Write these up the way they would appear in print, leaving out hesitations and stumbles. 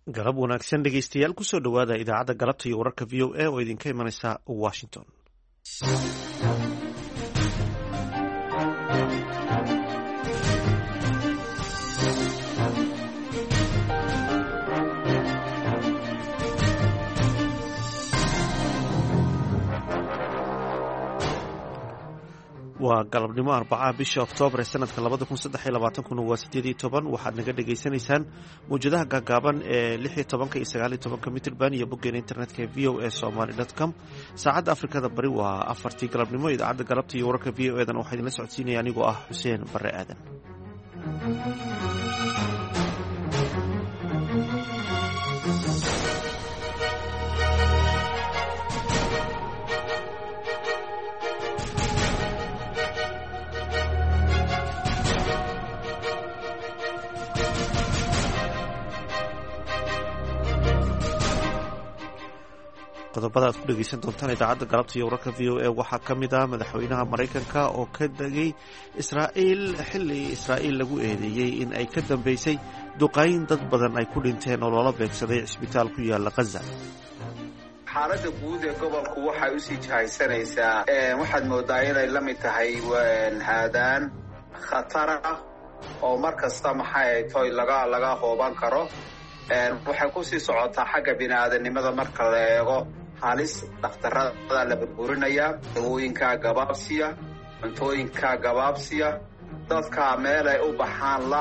galab wanaagsan dhegeystayaal kusoo dhowaada idaacadda galabta iyo wararka v o a oo idinka imanaysa washington. waa galabnimo arbacaha bisha oktoobar ee sanadka 2023 waa 18 waxaad naga dhagaysanaysaan mawjadaha gaagaaban ee 16 iyo 19 mitrban iyo boggeena internetka ee v o a somaly.com. saacadda afrikada bari waa 4 galabnimo. idaacadda galabta iyo wararka v o edan waxaa idinla socodsiinaya anigoo ah xuseen bare aadan. qodobada aad ku dhegeysan doontaan idaacadda galabta iyo wararka v o a waxaa ka mid ah madaxweynaha maraykanka oo ka degay israa'iil xilli israa'iil lagu eedeeyey in ay ka dambeysay duqayn dad badan ay ku dhinteen oo loola beegsaday cisbitaal ku yaala Gaza. xaaladda guud ee gobolku waxay u sii jahaysanaysaa waxaad moodaa inay la mid tahay haadaan khatar ah oo mar kasta toy laga hooban karo. waxay ku sii socotaa xagga bini'aadanimada marka la eego halis dhakhtarada la burburinaya, dawooyinka gabaabsiya, cuntooyinka gabaabsiya, dadka meel ay u baxaan la.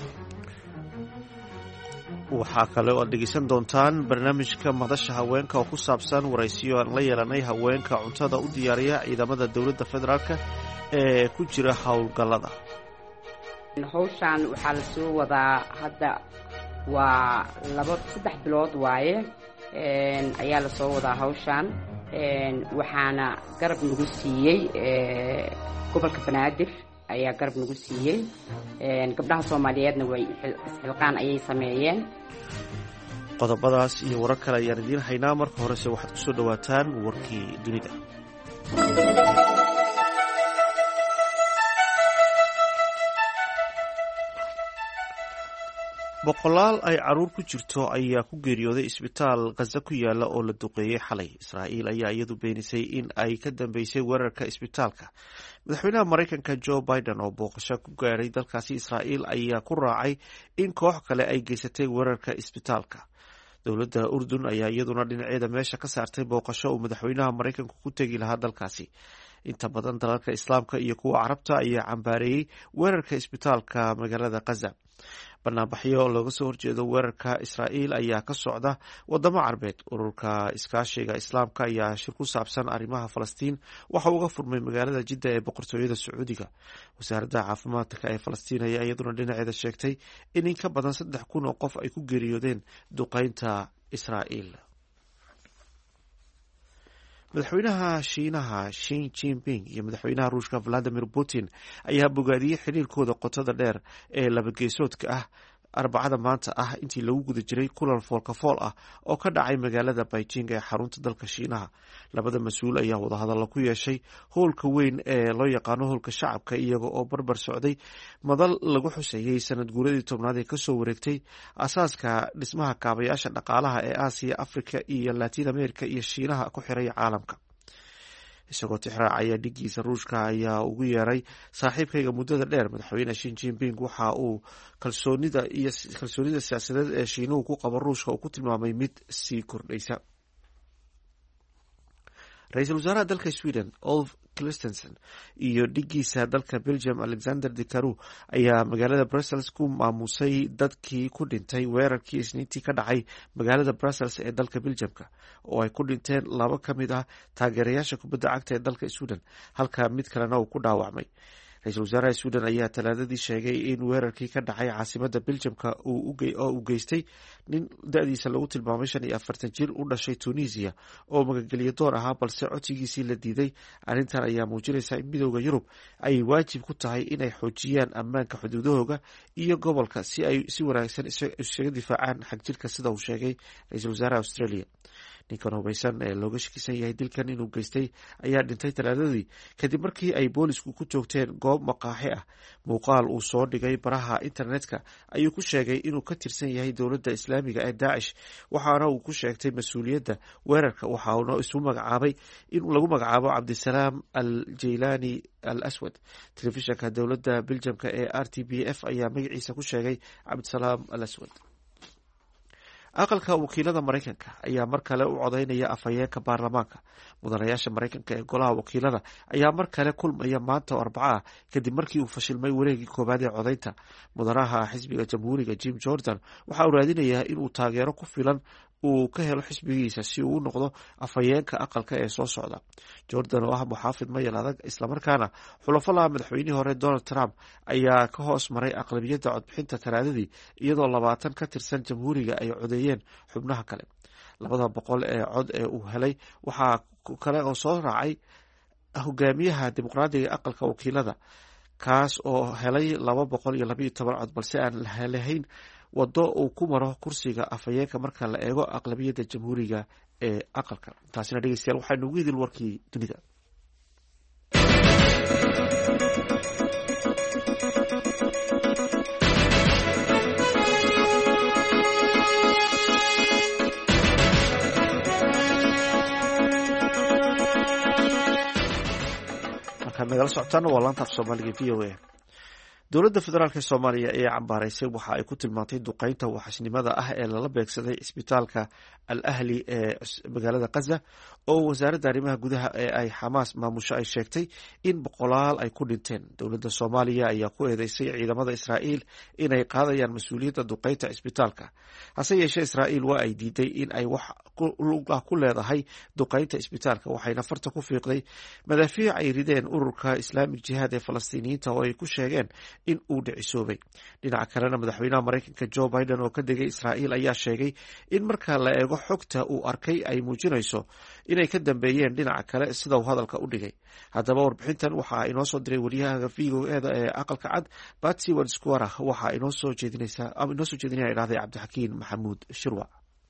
waxaa kale oo aad dhegeysan doontaan barnaamijka madasha haweenka oo ku saabsan waraysiyo aan la yeelanay haweenka cuntada u diyaariya ciidamada dowladda federaalk ee ku jira howlgallada. hawshan waxaa la soo wadaa hadda waa 3 bilood waaye ayaa la soo wadaa hawshan. waxaana garab nagu siiyey gobolka banaadir ayaa garab nagu siiyey. gabdhaha Soomaaliyeedna way isxilqaan ayay sameeyeen. qodobadaas iyo warar kale ayaan idiin haynaa. marka horese waxaad ku soo dhawaataan warkii dunida. boqolaal ay caruur ku jirto ayaa ku geeriyooday isbitaal Gaza ku yaala oo la duqeeyey xalay. Israa'iil ayaa iyadu beenisay in ay ka dambeysay weerarka isbitaalka. madaxweynaha Maraykanka Joe Biden oo booqasho ku gaaray dalkaasi Israa'iil ayaa ku raacay in koox kale ay geysatay weerarka isbitaalka. dowladda Urdun ayaa iyaduna dhinaceeda meesha ka saartay booqasho uu madaxweynaha Maraykanku ku tegi lahaa dalkaasi. inta badan dalalka islaamka iyo kuwa carabta ayaa cambaareeyey weerarka isbitaalka magaalada Gaza. banaanbaxyo looga soo horjeedo weerarka Israa'iil ayaa ka socda wadamo carbeed. ururka iskaashiga islaamka ayaa shir ku saabsan arrimaha Falastiin waxa uga furmay magaalada Jidda ee boqortooyada Sacuudiga. wasaaradda caafimaadka ee Falastiin ayaa iyaduna dhinaceeda sheegtay in ka badan 3,000 oo qof ay ku geeriyoodeen duqeynta Israa'iil. madaxweynaha Shiinaha Xi Jinping iyo madaxweynaha Ruushka Vladimir Putin ayaa bogaadiyey xiriirkooda qotada dheer ee labageesoodka ah arbacada maanta ah intii lagu guda jiray kulan foolkafool ah oo ka dhacay magaalada Beijing ee xarunta dalka Shiinaha. labada mas-uul ayaa wadahadallo ku yeeshay howlka weyn ee loo yaqaano howlka shacabka iyaga oo barbar socday madal lagu xuseeyey sanad guuradii 10aad ee kasoo wareegtay asaaska dhismaha kaabayaasha dhaqaalaha ee Aasiya, Afrika iyo Latin America iyo Shiinaha ku xiray caalamka. isagoo tixraacaya dhigiisa Ruushka ayaa ugu yeeray saaxiibkayga muddada dheer. madaxweyne Xi Jinping waxa uu kalsoonida siyaasadeed ee Shiinuhu ku qabo Ruushka uu ku tilmaamay mid sii kordhaysa. ra-iisul wasaaraha dalka Sweden Ulf Kristersson iyo dhigiisa dalka Belgium Alexander De Croo ayaa magaalada Brussels ku maamusay dadkii ku dhintay weerarkii Isniintii ka dhacay magaalada Brussels ee dalka Belgiumka oo ay ku dhinteen 2 ka mid ah taageerayaasha kubadda cagta ee dalka Sweden halka mid kalena uu ku dhaawacmay. ra-iisul wasaaraha Sweden ayaa talaadadii sheegay in weerarkii ka dhacay caasimadda Belgiumka uu geystay nin da-diisa lagu tilmaamay 45 jir u dhashay Tunisia oo magangeliyo door ahaa balse codsigiisii la diiday. arrintan ayaa muujinaysa in midowda Yurub ay waajib ku tahay inay xoojiyaan ammaanka xuduudahooda iyo gobolka si ay si wanaagsan isaga difaacaan xagjirka sida uu sheegay ra-iisul wasaaraha Australia. ninkan hubaysan ee looga shakisan yahay dilkan inuu geystay ayaa dhintay talaadadii kadib markii ay boolisku ku joogteen goob maqaaxi ah. muuqaal uu soo dhigay baraha internetka ayuu ku sheegay inuu ka tirsan yahay dowladda islaamiga ee daacish, waxaana uu ku sheegtay mas-uuliyadda weerarka. waxauna isu magacaabay in lagu magacaabo cabdisalaam al jeylaani al aswad. telefishanka dowladda beljamka ee RTBF ayaa magaciisa ku sheegay cabdisalaam al aswad. aqalka wakiilada maraykanka ayaa mar kale u codeynaya afhayeenka baarlamaanka. mudanayaasha maraykanka ee golaha wakiilada ayaa mar kale kulmaya maanta oo Arbaco ah kadib markii uu fashilmay wareegii koowaad ee codeynta. mudanaha xisbiga jamhuuriga Jim Jordan waxa uu raadinayaa inuu taageero ku filan uu ka helo xisbigiisa si uu u noqdo afhayeenka aqalka ee soo socda. Jordan oo ah muxaafid mayal adag islamarkaana xulafo laha madaxweynihii hore Donald Trump ayaa ka hoos maray aqlabiyadda codbixinta talaadadii, iyadoo 20 ka tirsan jamhuuriga ay codeeyeen xubnaha kale. 200 ee cod ee uu helay waxaa kale oo soo raacay hogaamiyaha dimuqraadiga aqalka wakiilada, kaas oo helay 212 cod, balse aan lahayn wado uu ku maro kursiga afhayeenka marka la eego aqlabiyadda jamhuuriga ee aqalka. taasina dhegeystayaal waxaa noogu idil warkii dunida. markaad nagala socotaana waa laanta af soomaaliga VOA. dowladda federaalk soomaaliya ee cambaaraysay waxa ay ku tilmaantay duqeynta waxashnimada ah ee lala beegsaday cisbitaalka al ahli ee magaalada Gaza oo wasaaradda arrimaha gudaha ee ay Xamaas maamusho ay sheegtay in 100 ay ku dhinteen. dowladda Soomaaliya ayaa ku eedeysay ciidamada Israa'iil inay qaadayaan mas'uuliyadda duqeynta cisbitaalka. hase yeeshee Israa'iil waa ay diiday in ay wax ku leedahay duqeynta cisbitaalka, waxayna farta ku fiiqday madaafiic ay rideen ururka Islaamic Jihad ee Falastiiniyiinta oo ay ku sheegeen in uu dhicisoobay. dhinaca kalena madaxweynaha Mareykanka Joe Biden oo ka degay Israa'iil ayaa sheegay in marka la eego xogta uu arkay ay muujinayso inay ka dambeeyeen dhinaca kale sida uu hadalka u dhigay. haddaba warbixintan waxaa inoo soo diray wariyaha VOA ee aqalka cad Patsy Wadsquara, waxaa inoo soo jeedinaya idhahday Cabdixakiin Maxamuud Shirwa.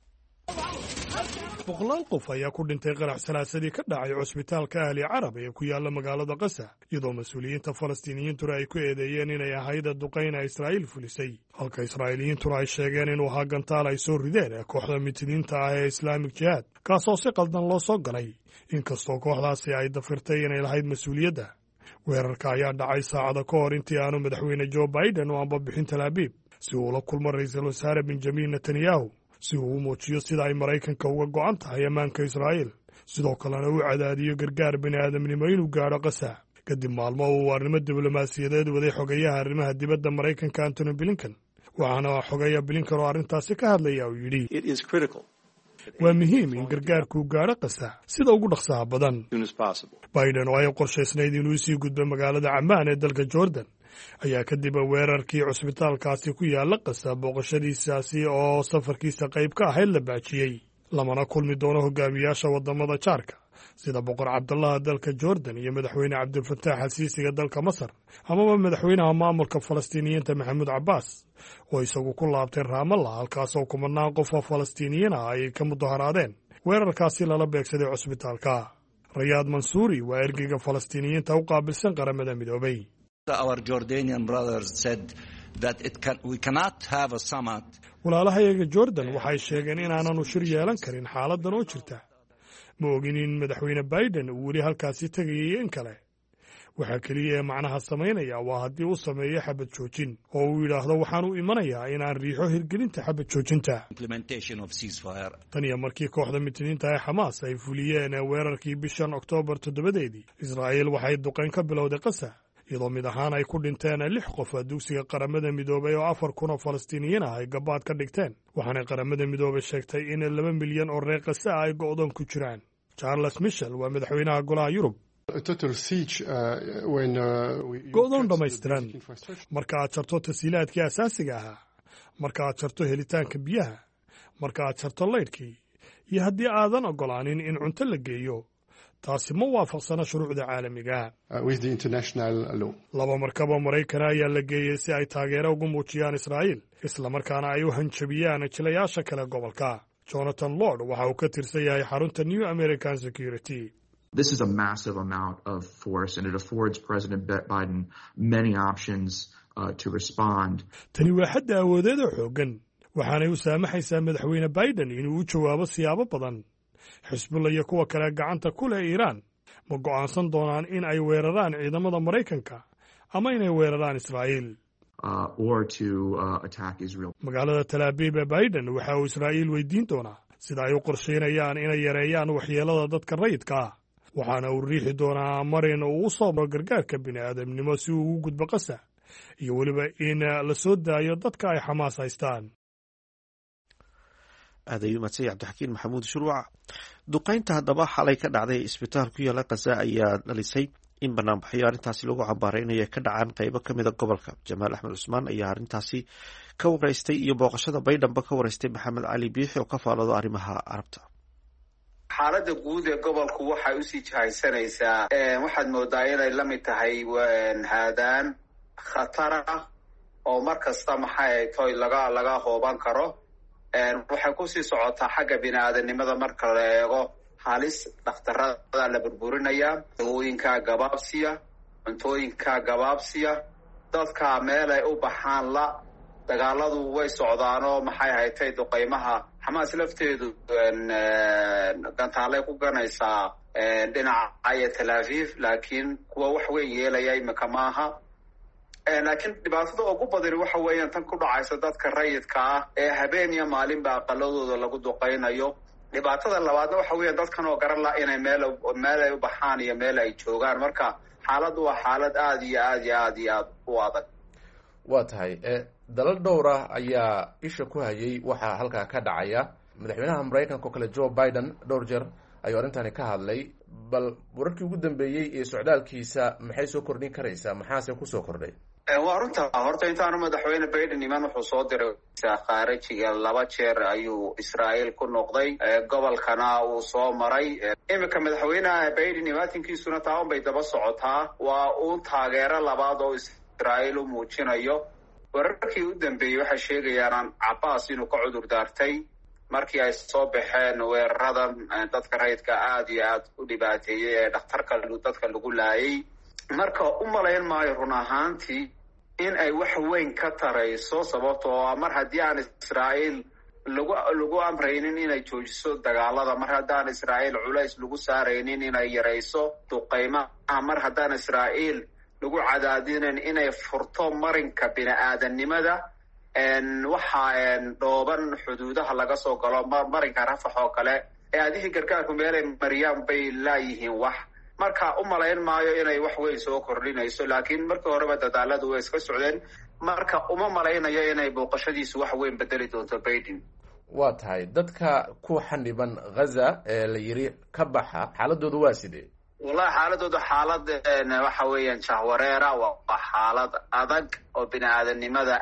100 qof ayaa ku dhintay qarax salaasadii ka dhacay cusbitaalka ahli carab ee ku yaala magaalada Gaza, iyadoo mas'uuliyiinta Falastiiniyiintuna ay ku eedeeyeen inay ahayd duqeyn ay Israa'iil fulisay, halka Israa'iiliyiintuna ay sheegeen inuu ahaa gantaal ay soo rideen kooxda mitidiinta ah ee Islaamic Jihad, kaasoo si qaldan loo soo galay, inkastoo kooxdaasi ay dafirtay inay lahayd mas'uuliyadda. weerarka ayaa dhacay saacado ka hor intii aanu madaxweyne Joe Biden u ambabixin Tel Aviv si uu la kulmo ra'iisul wasaare Benjamin Netanyahu si uu u muujiyo sida ay Maraykanka uga go'an tahay ammaanka Israa'iil, sidoo kalena uu cadaadiyo gargaar bini'aadamnimo inuu gaadho Gaza. kadib maalmo uu arrimo diblomaasiyadeed waday xogayaha arrimaha dibadda Maraykanka Antony Blinken, waxaana xogaya Blinken oo arrintaasi ka hadlaya uu yidhi waa muhiim in gargaarku gaadho Gaza sida ugu dhaqsaha badan. Biden oo ay qorshaysnayd inuu sii gudbo magaalada Ammaan ee dalka Jordan ayaa kadib weerarkii cusbitaalkaasi ku yaala Gaza booqashadiisaasi oo safarkiisa qayb ka ahayd la baajiyey, lamana kulmi doono hogaamiyaasha wadamada jaarka sida boqor Cabdallah dalka Jordan iyo madaxweyne Cabdilfataax al-Siisiga dalka Masar, amaba madaxweynaha maamulka Falastiiniyiinta Maxamuud Cabbaas oo isagu ku laabtay Ramallah, halkaasoo kumanaan qof oo Falastiiniyiin ah ay ka mudaharaadeen weerarkaasi lala beegsaday cusbitaalka. Rayaad Mansuuri waa ergeyga Falastiiniyiinta u qaabilsan qaramada midoobay. walaalahayaga Jordan waxay sheegeen inaananu shir yeelan karin xaaladan oo jirta. ma ogin in madaxweyne Biden uu weli halkaasi tegayay in kale. waxaa keliya ee macnaha samaynaya waa haddii uu sameeyo xabad joojin oo uu yidhaahdo waxaan u imanayaa inaan riixo hirgelinta xabad joojinta. tan iyo markii kooxda mitidiinta ee Xamaas ay fuliyeen weerarkii bishan Oktoobar 7 Israa'iil waxay duqeyn ka bilowday Gaza, iyadoo mid ahaan ay ku dhinteen 6 qof dugsiga qaramada midoobay oo 4,000 oo Falastiiniyiin ah ay gabaad ka dhigteen, waxaana qaramada midoobay sheegtay in 2 milyan oo reer Gaza ay go'doon ku jiraan. Charles Michel waa madaxweynaha golaha Yurub. go'doon dhammaystiran marka aad jarto tasiilaadkii asaasiga ahaa, marka aad jarto helitaanka biyaha, marka aad jarto laydhkii, iyo haddii aadan oggolaanin in cunto la geeyo, taasi ma waafaqsana shuruucda caalamiga. 2 markaboo Maraykana ayaa la geeyey si ay taageero ugu muujiyaan Israa'iil, isla markaana ay u hanjabiyaan jilayaasha kale gobolka. jonathan lord waxa uu ka tirsan yahay xarunta new american security. This is a massive amount of force and it affords President Biden many options to respond. Tani waa xadda awoodeed oo xooggan waxaanay u saamaxaysaa madaxweyne Biden inuu u jawaabo siyaabo badan. Xisbullah iyo kuwa kale gacanta ku leh Iiraan ma go'aansan doonaan in ay weeraraan ciidamada Maraykanka ama inay weeraraan Israa'iil. Magaalada Tel Aviv ee Biden waxa uu Israa'iil weydiin doonaa sida ay u qorsheynayaan inay yareeyaan waxyeelada dadka rayidka ah. waxaana uu riixi doonaa marin uu u soo maro gargaarka bini'aadamnimo si uu ugu gudbo Gaza iyo weliba in la soo daayo dadka ay Xamaas haystaan. aadayu madsay cabdixakiin maxamuud shuruuc. duqaynta haddaba xalay ka dhacday isbitaal ku yaala Gaza ayaa dhalisay in banaanbaxyo arrintaasi lagu cambaaray inay ka dhacaan qaybo ka mida gobolka. Jamaal Axmed Cusmaan ayaa arrintaasi ka waraystay iyo booqashada Baydhanba ka waraystay Maxamed Cali Biixi oo ka faaloodo arrimaha carabta. xaaladda guud ee gobolku waxay usii jahaysanaysaa waxaad moodaa inay la mid tahay haadaan khatar ah oo mar kasta maxay toy laga hooban karo. waxay kusii socotaa xagga bini'aadanimada marka la eego halis dhakhtarada la burburinaya, dawooyinka gabaabsiya, cuntooyinka gabaabsiya, dadka meel ay u baxaan la dagaaladu way socdaanoo maxay haytay duqaymaha Xamaas lafteedu gantaalay ku ganaysaa dhinaca Tel Aviv laakiin kuwa wax weyn yeelaya imika maaha. laakiin dhibaatada ugu badani waxa weeyaan tan ku dhacaysa dadka rayidka ah ee habeen iyo maalinba aqaladooda lagu duqaynayo. dhibaatada labaadna waxa weeyaan dadkan oo garan laha inay meel ay u baxaan iyo meel ay joogaan. marka xaaladdu waa xaalad aad iyo aad u adag. waa tahay dalal dhowr ah ayaa isha ku hayay waxaa halkaa ka dhacaya. madaxweynaha Maraykanka oo kale Joe Biden dhowr jeer ayuu arrintani ka hadlay. bal wararkii ugu dambeeyey ee socdaalkiisa maxay soo kordhin karaysaa, maxaase kusoo kordhay? waa runta horta intaanu madaxweyne Biden iman wuxuu soo diray khaarijiga 2 jeer ayuu Israa'iil ku noqday. gobolkana uu soo maray. imika madaxweynaha Biden imaatinkiisuna taan bay daba socotaa. waa uu taageero labaad oo Israa'iil u muujinayo. wararkii u dambeeyey waxay sheegayaan Cabbaas inuu ka cudur daartay markii ay soo baxeen weeraradan dadka rayidka aad iyo aad u dhibaateeyey ee dhakhtarka dadka lagu laayay. marka u malayn maayo run ahaantii in ay wax weyn ka tarayso, sababtoo ah mar haddii aan Israa'iil lagu amraynin inay joojiso dagaalada, mar haddaan Israa'iil culays lagu saaraynin inay yarayso duqaymaha, mar haddaan Israa'iil lagu cadaadinin inay furto marinka bini'aadanimada waxaa dhooban xuduudaha laga soo galo marinka Rafax oo kale ee adihii gargaarku meelay mariyaan bay laayihiin wax. marka u malayn maayo inay wax weyn soo kordhinayso, laakiin markii horeba dadaaladu way iska socdeen. marka uma malaynayo inay booqashadiisu wax weyn bedeli doonto Biden. waa tahay dadka ku xaniban Gaza ee la yiri ka baxa xaaladoodu waa sidee? wallahi xaaladooda xaalad waxa weeyaan jahwareera. waa xaalad adag oo bini'aadanimada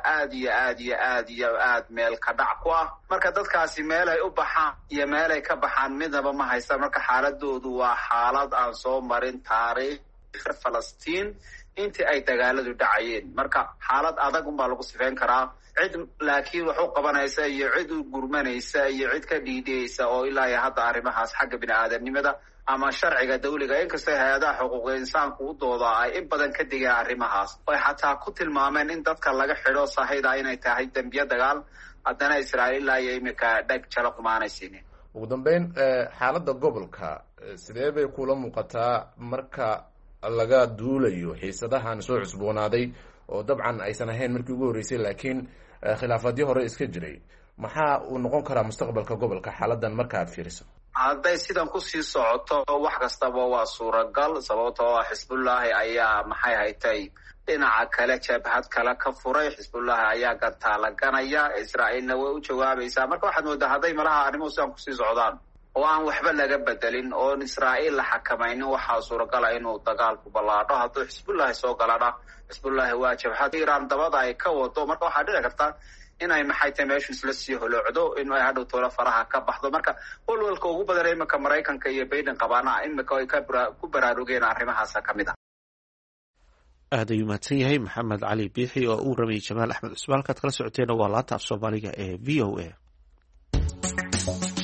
aad meel ka dhac ku ah. marka dadkaasi meel ay u baxaan iyo meel ay ka baxaan midnaba ma haystaan. marka xaaladoodu waa xaalad aan soo marin taariikh Falastiin intii ay dagaaladu dhacayeen. marka xaalad adag unbaa lagu sifeyn karaa. cid laakiin wax u qabanaysa iyo cid u gurmanaysa iyo cid ka dhiidhiyeysa oo ilaa iyo hadda arrimahaas xagga bini'aadanimada ama sharciga dawliga inkastoo hay-adaha xuquuqda insaanku u dooda ay in badan ka digeen arrimahaas. ay xataa ku tilmaameen in dadka laga xidho sahayda inay tahay dembiye dagaal, haddana Israa'iil iyo imika dhag jala kumaanaysiinin. ugu dambeyn xaaladda gobolka sidee bay kula muuqataa marka laga duulayo xiisadahan soo cusboonaaday oo dabcan aysan ahayn markii ugu horreysay laakiin khilaafadyo hore iska jiray? maxaa uu noqon karaa mustaqbalka gobolka xaaladan marka aad fiiriso? hadday sidan kusii socoto wax kastaba waa suuragal, sababtoo ah Xisbullaahi ayaa maxay haytay dhinaca kale jabhad kale ka furay. Xisbullaahi ayaa gantaalaganaya, Israa'iilna way u jawaabaysaa. marka waxaad moodaa hadday malaha arrimuhu sidan kusii socdaan oo aan waxba laga bedelin oon Israa'iil la xakamaynin, waxaa suuragala inuu dagaalku ballaadho. hadduu Xisbullaahi soo galana Xisbullaahi waa jabhad Iiraan dabada ay ka wado. marka waxaa dhici karta inay maxay tahay meeshu isla sii holoocdo, in ay hadhow toola faraha ka baxdo. marka walwalka ugu badan imika Maraykanka iyo Biden qabaana imika ay ku baraarugeen arrimahaasa ka mid ah. aad ayuu mahadsan yahay Maxamed Cali Biixi oo uu ramayay Jamaal Axmed Cusmaan. halkaad kala socoteena waa laanta af Soomaaliga ee VOA.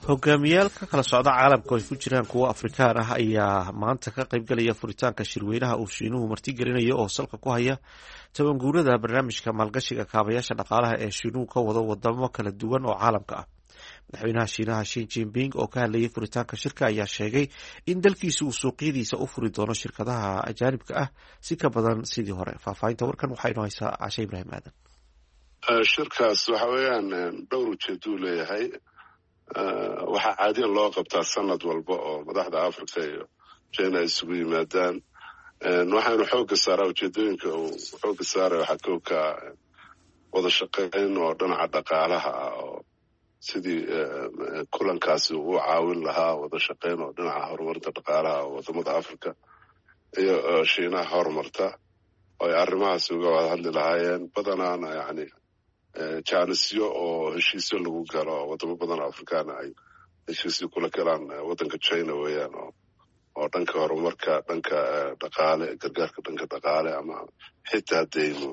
hogaamiyaal ka kala socda caalamka oo ay ku jiraan kuwo afrikaan ah ayaa maanta ka qaybgalaya furitaanka shirweynaha uu shiinuhu martigelinayo oo salka ku haya tabanguurada barnaamijka maalgashiga kaabayaasha dhaqaalaha ee shiinuhu ka wado wadamo kala duwan oo caalamka ah. madaxweynaha shiinaha Xi Jinping oo ka hadlayay furitaanka shirka ayaa sheegay in dalkiisu uu suuqyadiisa u furi doono shirkadaha ajaanibka ah si ka badan sidii hore. faahfaahinta warkan waxaa inoo haysaa Cashe Ibraahim Aadan. shirkaas waxa weeyaan dhowr ujeedo leeyahay. waxaa caadiyan loo qabtaa sanad walba oo madaxda Afrika iyo China isugu yimaadaan. waxaanu xooga saaraa ujeedooyinka uu xooga saaray waxaa kow ka wada shaqayn oo dhinaca dhaqaalaha ah oo sidii kulankaasi uu caawin lahaa wada shaqayn oo dhinaca horumarinta dhaqaalaha oo wadamada Afrika iyo Shiinaha horumarta oo ay arrimahaas uga wada hadli lahaayeen. badanaana yani jaanisyo oo heshiisyo lagu galo wadamo badan oo afrikaana ay heshiisyo kula galaan wadanka China weeyaan oo dhanka horumarka, dhanka dhaqaale, gargaarka dhanka dhaqaale ama xitaa deymo.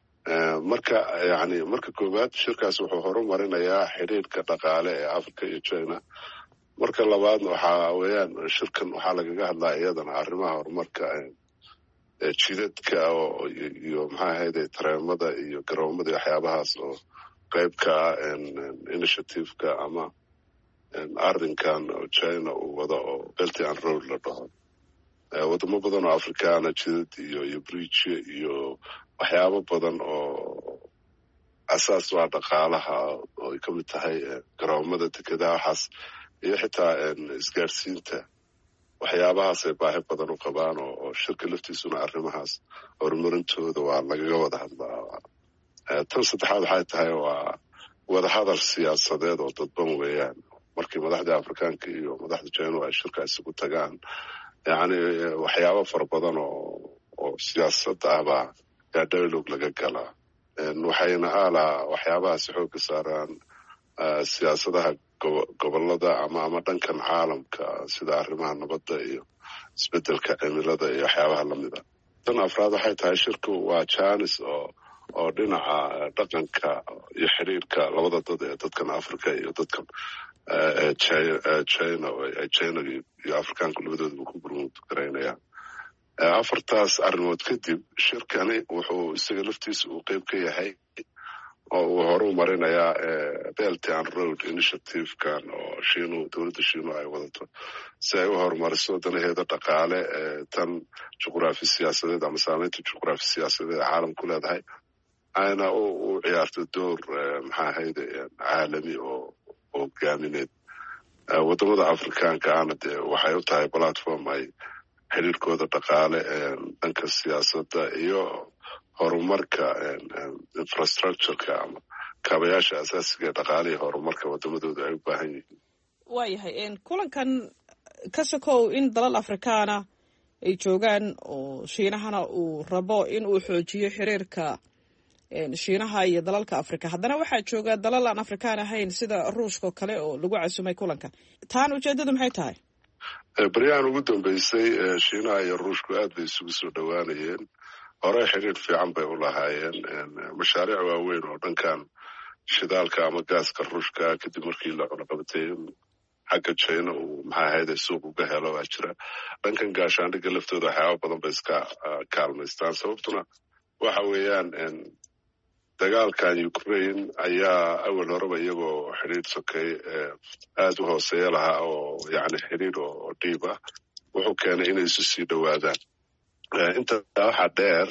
marka koowaad shirkaas wuxuu horumarinayaa xiriirka dhaqaale ee Afrika iyo China. marka labaadna waxaa weeyaan shirkan waxaa lagaga hadlaa iyadana arrimaha horumarka jidadka iyo maxaa ahayde tareemada iyo garoomada iyo waxyaabahaas oo qayb ka ah initiative-ka ama arrinkan China uu wado oo Belt and Road la dhaho. wadamo badan oo afrikaana jidad iyo bridge iyo waxyaabo badan oo asaas waa dhaqaalaha oo ay ka mid tahay garoomada, dekedaha, waxaas iyo xitaa isgaarsiinta. waxyaabahaas ay baahi badan u qabaan oo shirka laftiisuna arrimahaas horumarintooda waa lagaga wada hadlaa. tan saddexaad waxay tahay waa wadahadal siyaasadeed oo dadban weeyaan. markii madaxda afrikaanka iyo madaxda China ay shirka isugu tagaan waxyaabo fara badan oo siyaasad ahbaa yaa dialogue laga galaa. waxayna waxyaabahaasi xooga saaraan siyaasadaha gobolada ama dhankan caalamka sida arrimaha nabadda iyo isbedelka cimilada iyo waxyaabaha lamida. tan afraad waxay tahay shirku waa jaanis oo dhinaca dhaqanka iyo xiriirka labada dad ee dadkan Afrika iyo dadkan China iyo afrikaanku labadoodaba ku burmudgaraynayaan. afartaas arrimood kadib shirkani wuxuu isaga laftiisa uu qayb ka yahay oo uu horu marinayaa Belt and Road Initiative-kan oo dowladda Shiinuhu ay wadato si ay u horumariso danaheeda dhaqaale tan juqraafi siyaasadeed ama saameynta juqraafi siyaasadeed caalamku leedahay ayna u ciyaarto door maxaa ahayde caalami oo hogaamineed. wadamada afrikaanka ana dee waxay u tahay platform ay xiriirkooda dhaqaale dhanka siyaasadda iyo horumarka infrastructureka ama kaabayaasha asaasiga ee dhaqaale iyo horumarka wadamadooda ay u baahan yihiin. waayahay kulankan ka sokow in dalal afrikaana ay joogaan oo shiinahana uu rabo in uu xoojiyo xiriirka shiinaha iyo dalalka Afrika, haddana waxaa jooga dalal aan afrikaan ahayn sida Ruushka oo kale oo lagu casumay kulanka. taan ujeedadu maxay tahay? baryahan ugu dambeysay Shiinaha iyo Ruushku aad bay isugu soo dhawaanayeen. hore xiriir fiican bay u lahaayeen. mashaariic waaweyn oo dhankan shidaalka ama gaaska Ruushka kadib markii la cunaqabatay xagga China uu maxaa ahayde suuq uga helo waa jira. dhankan gaashaandhigga laftooda waxyaaba badan bay iska kaalmaystaan. sababtuna waxa weeyaan dagaalkan Ukraine ayaa awal horeba iyagoo xiriir sokay aad u hooseeya lahaa oo xiriir oo dhiib ah wuxuu keenay inay isu sii dhowaadaan. intaa waxaa dheer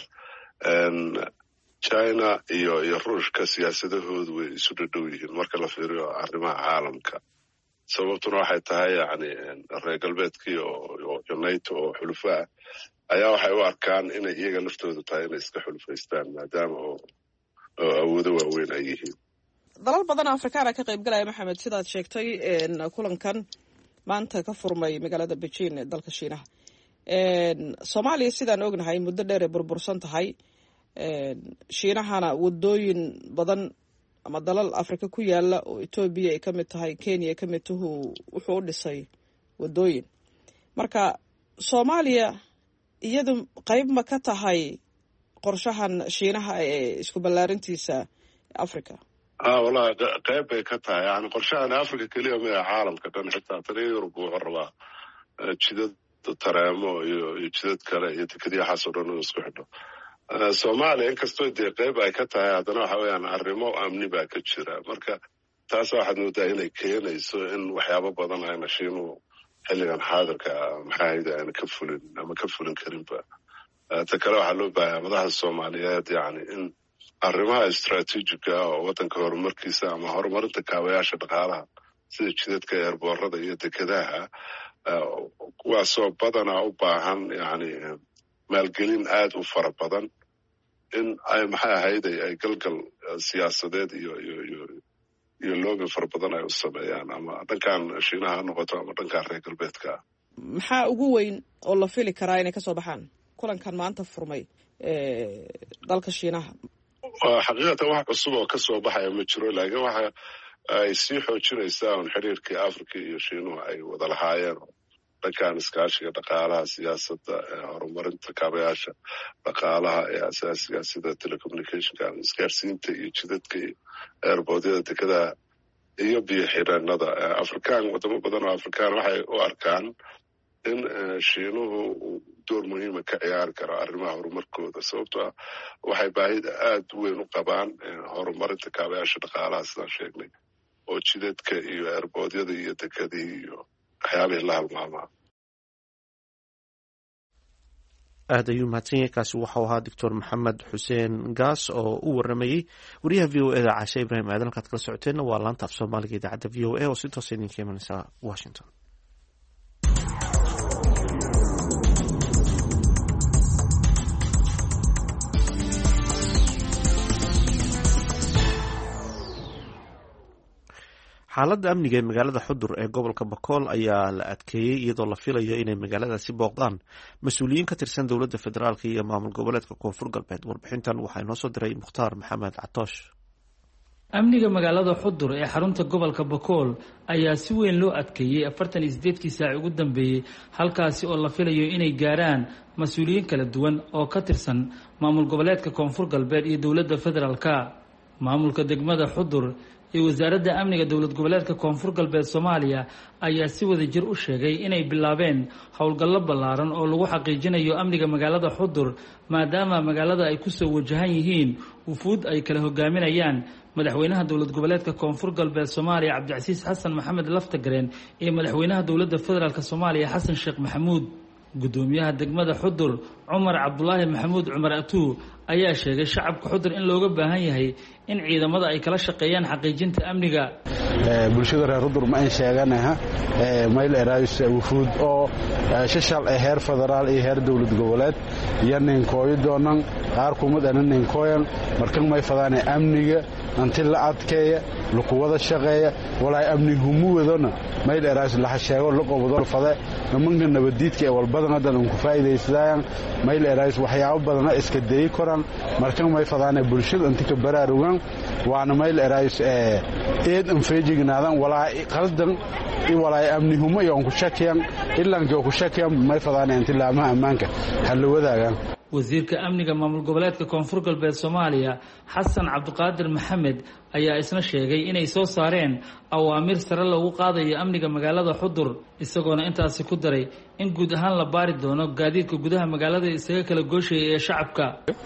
China iyo Ruushka siyaasadahoodu way isu dhadhow yihiin marka la fiiriyo arrimaha caalamka. sababtuna waxay tahay reer galbeedkii oo NATO oo xulufo ah ayaa waxay u arkaan inay iyaga laftoodu tahay inay iska xulufaystaan maadaama oo awoodo waaweyn ay yihiin. dalal badan oo afrikaana ka qayb galaya maxamed sidaad sheegtay kulankan maanta ka furmay magaalada Beijing ee dalka Shiinaha. Soomaaliya sidaan ognahay muddo dheer ay burbursan tahay. Shiinahana wadooyin badan ama dalal Afrika ku yaala oo Ethiopia ay ka mid tahay, Kenya ay ka mid tahay, wuxuu u dhisay wadooyin. marka Soomaaliya iyadu qayb ma ka tahay qorshahan Shiinaha ee isku ballaarintiisa Afrika? wallahi qayb bay ka tahay yani qorshahan Africa keliya ma caalamka dhan xitaa tan Yurub wuxuu rabaa jidad tareemo iyo jidad kale iyo tikadiyahaas oo dhan isku xidho Soomaaliya inkastoo dee qayb ay ka tahay haddana waxa weeyaan arrimo amni baa ka jira marka taas waxaad moodaa inay keenayso in waxyaabo badan ay nashiinu xilligan xaadirka maxaa hayda aan ka fulin karinba ta kale waxaa loo baahaa madaxda Soomaaliyeed yani in arrimaha istaraatiijiga oo wadanka horumarkiisa ama horumarinta kaabayaasha dhaqaalaha sida jidadka eerboorada iyo dekedaha kuwaasoo badanaa u baahan yani maalgelin aad u fara badan in ay maxay ahayd ay galgal siyaasadeed iyo loobi fara badan ay u sameeyaan ama dhankan Shiinaha ha noqoto ama dhankan reer galbeedka maxaa ugu weyn oo la fili karaa inay kasoo baxaan kulankan maanta furmay dalka Shiinaha xaqiiqatan wax cusub oo kasoo baxaya ma jiro laakiin waxa ay sii xoojinaysaa un xiriirkii Afrika iyo Shiinuhu ay wada lahaayeen dhankan iskaashiga dhaqaalaha siyaasadda horumarinta kaabayaasha dhaqaalaha ee asaasiga sida telecommunicationka isgaarsiinta iyo jidadka iyo eerboodyada dekedaha iyo biyo xireenada Afrikaan wadamo badan oo Afrikaan waxay u arkaan in Shiinuhu door muhiima ka ciyaari karo arrimaha horumarkooda sababtoo ah waxay baahida aad u weyn u qabaan horumarinta kaabayaasha dhaqaalaha sidaan sheegnay oo jidadka iyo eerboodyada iyo dekedihii iyo waxyaabihii la halmaamaa aad ayuu mahadsan yahay kaasi waxau ahaa doctor maxamed xuseen gaas oo u waramayey wariyaha v o e da Caashe Ibraahim aadan halkaad kala socoteenna waa laanta af Soomaaliga idaacadda v o e oo si toos idinka imanaysa Washington xaaladda amniga ee magaalada Xudur ee gobolka Bakool ayaa la adkeeyey iyadoo la filayo inay magaaladaasi booqdaan mas-uuliyiin ka tirsan dowladda federaalka iyo maamul goboleedka koonfur galbeed warbixintan waxaa inoo soo diray Mukhtaar Maxamed Catoosh amniga magaalada Xudur ee xarunta gobolka Bakool ayaa si weyn loo adkeeyey 48 saac ugu dambeeyay halkaasi oo la filayo inay gaaraan mas-uuliyiin kala duwan oo ka tirsan maamul goboleedka koonfur galbeed iyo dowladda federaalka maamulka degmada Xudur ee wasaaradda amniga dowlad goboleedka koonfur galbeed Soomaaliya ayaa si wada jir u sheegay inay bilaabeen howlgallo ballaaran oo lagu xaqiijinayo amniga magaalada Xudur maadaama magaalada ay ku soo wajahan yihiin wufuud ay kala hogaaminayaan madaxweynaha dowlad goboleedka koonfur galbeed Soomaaliya Cabdicasiis Xasan Maxamed Laftagareen iyo madaxweynaha dowladda federaalka Soomaaliya Xasan Sheekh Maxamuud gudoomiyaha degmada Xudur Cumar Cabdulaahi Maxamuud Cumar Atuu ayaa sheegay shacabka Xudur in looga baahan yahay in ciidamada ay kala shaqeeyaan xaqiijinta amniga bulshada reer Xudur ma ay sheeganaha mayl eraayis wufuud oo shashal heer federaal iyo heer dowlad goboleed yaneen kooyo doonan qaar kumad aaneen kooyan markan may fadaan amniga anti la adkeeya lagu wada shaqeeya walaa amnigu mu wadana mayl eraayis la sheego la qobdo fada nimanka nabadiidka ee walbadan hadan ku faa'iideystaan mayl eraayis waxyaabo badan iska deey koraan markan may fadaan bulshada inta ka baraarugan waana mayl eraayis eed anfeejignaadaan walaa qaldan walaa amnihumo iyo ku shakiyaan ilaa ku shakiyaan may fadaan inta laamaha ammaanka hal wadaagan wasiirka amniga maamul goboleedka koonfur galbeed Soomaaliya Xasan Cabdiqaadir Maxamed ayaa isna sheegay inay soo saareen awaamir sare lagu qaadayo amniga magaalada Xudur isagoona intaasi ku daray in guud ahaan la baari doono gaadiidka gudaha magaalada isaga kala gooshay ee shacabka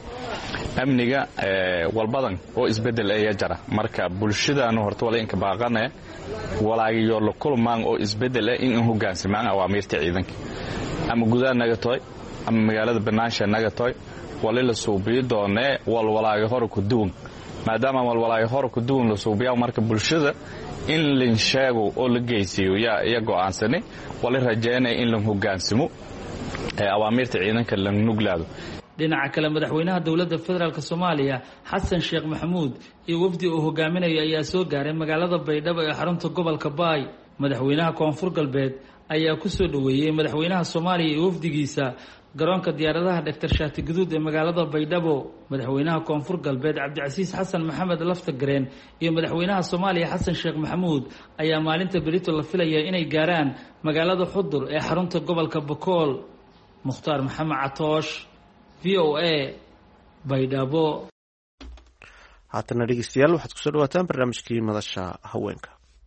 amniga walbadan oo isbedel ay jara marka bulshadaanu horta wala inka baaqana walaayo la kulmaan oo isbedel in hoggaansamaan awaamirta ciidanka ama gudaha naga toy ama magaalada banaansha naga toy wala la suubiyo doonee walwalaaga hor ku duwan maadaama walwalaaga hor ku duwan la suubiyo marka bulshada in la sheego oo la geysiyo ya go'aansane wala rajaynay in la hoggaansimo awaamirta ciidanka la nuglaado dhinaca kale madaxweynaha dowladda federaalka Soomaaliya Xasan Sheekh Maxamuud iyo wafdi uu hogaaminayo ayaa soo gaaray magaalada Baydhabo ee xarunta gobolka Baay madaxweynaha koonfur galbeed ayaa ku soo dhaweeyay madaxweynaha Soomaaliya iyo wafdigiisa garoonka diyaaradaha Dr. Shaati Guduud ee magaalada Baydhabo madaxweynaha koonfur galbeed Cabdicasiis Xasan Maxamed Laftagareen iyo madaxweynaha Soomaaliya Xasan Sheekh Maxamuud ayaa maalinta berito la filayaa inay gaaraan magaalada Xudur ee xarunta gobolka Bakool Mukhtaar Maxamed Catoosh VOA Baydhabo haatana dhegeystayaal waxaad kusoo dhawaataan barnaamijkii madasha haweenka.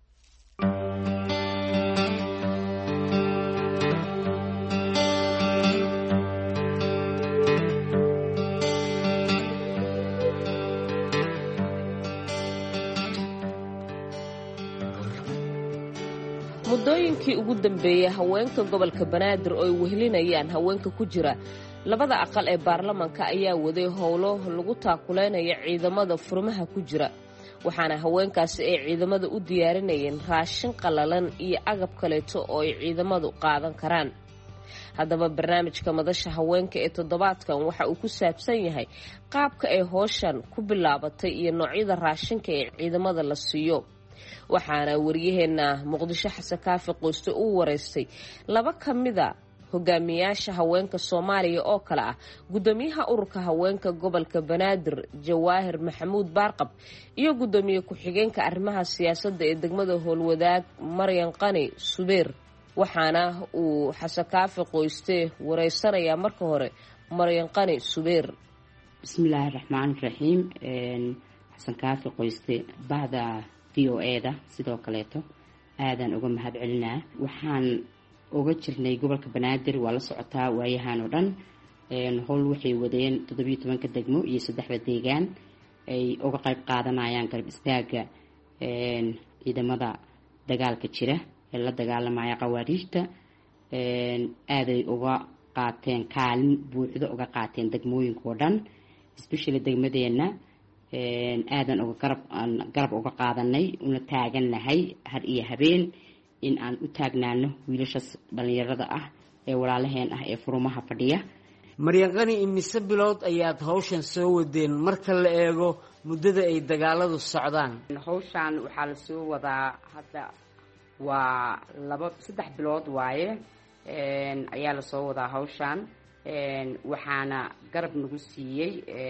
muddooyinkii ugu dambeeyey haweenka gobolka banaadir oo ay wehelinayaan haweenka ku jira labada aqal ee baarlamanka ayaa waday howlo lagu taakuleynaya ciidamada furmaha ku jira, waxaana haweenkaasi ay ciidamada u diyaarinayeen raashin qallalan iyo agab kaleeto oo ay ciidamadu qaadan karaan. haddaba barnaamijka madasha haweenka ee toddobaadkan waxa uu ku saabsan yahay qaabka ay howshan ku bilaabatay iyo noocyada raashinka ee ciidamada la siiyo. waxaana waryaheena muqdisho xasan kaafi qoyste uu wareystay laba ka mida hogaamiyaasha haweenka Soomaaliya oo kale ah gudoomiyaha ururka haweenka gobolka Banaadir Jawaahir Maxamuud Baarqab iyo gudoomiye ku-xigeenka arrimaha siyaasadda ee degmada Howlwadaag Maryan Qani Subeer. waxaana uu xasan kaafi qoyste wareysanayaa marka hore Maryan Qani Subeer. bismillaahi raxmaani raxiim. xasan kaafi qoyste bahda VOA-da sidoo kaleeto aadan uga mahadcelinaa. waxaan uga jirnay gobolka Banaadir waa la socotaa waayahan oo dhan. howl waxay wadeen 17 degmo iyo 3 deegaan ay uga qayb qaadanayaan garab istaaga ciidamada dagaalka jira ee la dagaalamaya qawaariijta. aaday uga qaateen kaalin buuxda uga qaateen degmooyinka oo dhan, especially degmadeena aadan uga garab uga qaadanay una taagannahay har iyo habeen in aan u taagnaano wiilashaas dhalinyarada ah ee walaalaheen ah ee furumaha fadhiya. Maryan Qani, imise bilood ayaad hawshan soo wadeen marka la eego muddada ay dagaaladu socdaan? hawshan waxaa la soo wadaa hadda waa 3 bilood waaye ayaa la soo wadaa hawshan. waxaana garab nagu siiyey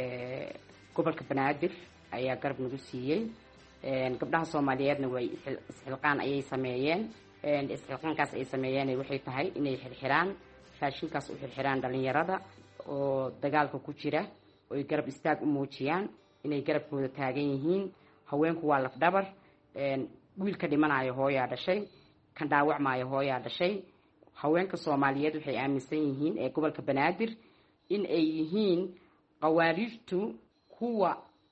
gobolka Banaadir ayaa garab nagu siiyey. gabdhaha Soomaaliyeedna way isxilqaan ayay sameeyeen. isxilqaankaas ay sameeyeen waxay tahay inay xirxiraan raashinkaas u xirxiraan dhalinyarada oo dagaalka ku jira oo ay garab istaag u muujiyaan inay garabkooda taagan yihiin. haweenku waa laf dhabar. wiilka dhimanayo hooyaa dhashay, kan dhaawacmaayo hooyaa dhashay. haweenka Soomaaliyeed waxay aaminsan yihiin ee gobolka Banaadir in ay yihiin qawaariijtu kuwa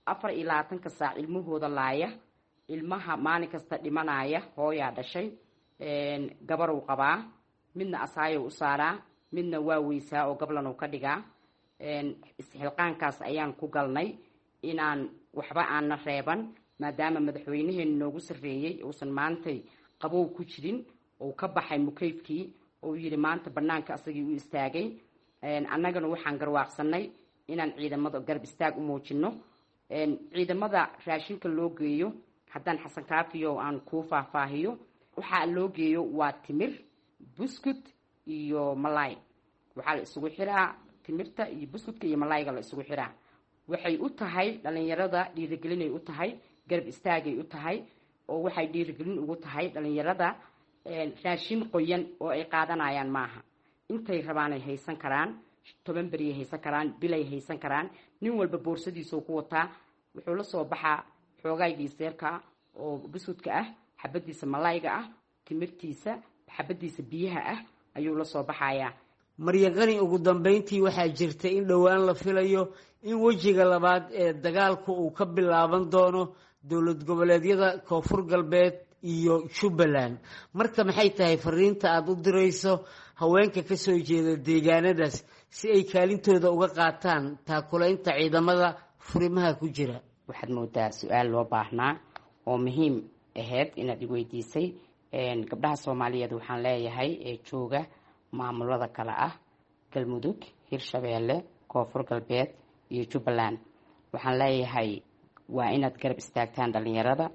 24 saac ilmahooda laaya, ilmaha maalin kasta dhimanaya hooyaa dhashay. gabar uu qabaa, midna asaayo u saaraa, midna waa weysaa oo gablan uu ka dhigaa. isxilqaankaas ayaan ku galnay inaan waxba aanna reeban, maadaama madaxweynaheenu noogu sarreeyey uusan maantay qabow ku jirin oo ka baxay mukayfkii oo yidhi maanta bannaanka asagii u istaagay. annagana waxaan garwaaqsanay inaan ciidamada garab istaag u muujinno. ciidamada raashinka loo geeyo haddaan xasan kaafiyo aan kuu faahfaahiyo, waxaa loo geeyo waa timir, buskut iyo malaay. waxaa la isugu xiraa timirta iyo buskudka iyo malaayga la isugu xiraa. waxay u tahay dhalinyarada dhiirigelinay u tahay, garab istaagay u tahay, oo waxay dhiirigelin ugu tahay dhalinyarada. raashin qoyan oo ay qaadanayaan maaha, intay rabaanay haysan karaan. 10 beri haysan karaan, bilay haysan karaan. nin walba boorsadiisa ku wataa, wuxuu la soo baxaa xoogaygiisa yarka oo buskudka ah, xabadiisa malaayga ah, timirtiisa, xabadiisa biyaha ah ayuu la soo baxayaa. Maryan Qani, ugu dambeyntii waxaa jirta in dhowaan la filayo in wejiga labaad ee dagaalku uu ka bilaaban doono dowlad goboleedyada Koonfur Galbeed iyo Jubbaland. marka maxay tahay fariinta aad u dirayso haweenka ka soo jeeda deegaanadaas si ay kaalintooda uga qaataan taakulaynta ciidamada furimaha ku jira? waxaad moodaa su'aal loo baahnaa oo muhiim ahayd inaad i weydiisay. gabdhaha Soomaaliyeed waxaan leeyahay ee jooga maamulada kale ah Galmudug, Hirshabeelle, Koonfur Galbeed iyo Jubbaland. waxaan leeyahay waa inaad garab istaagtaan dhalinyarada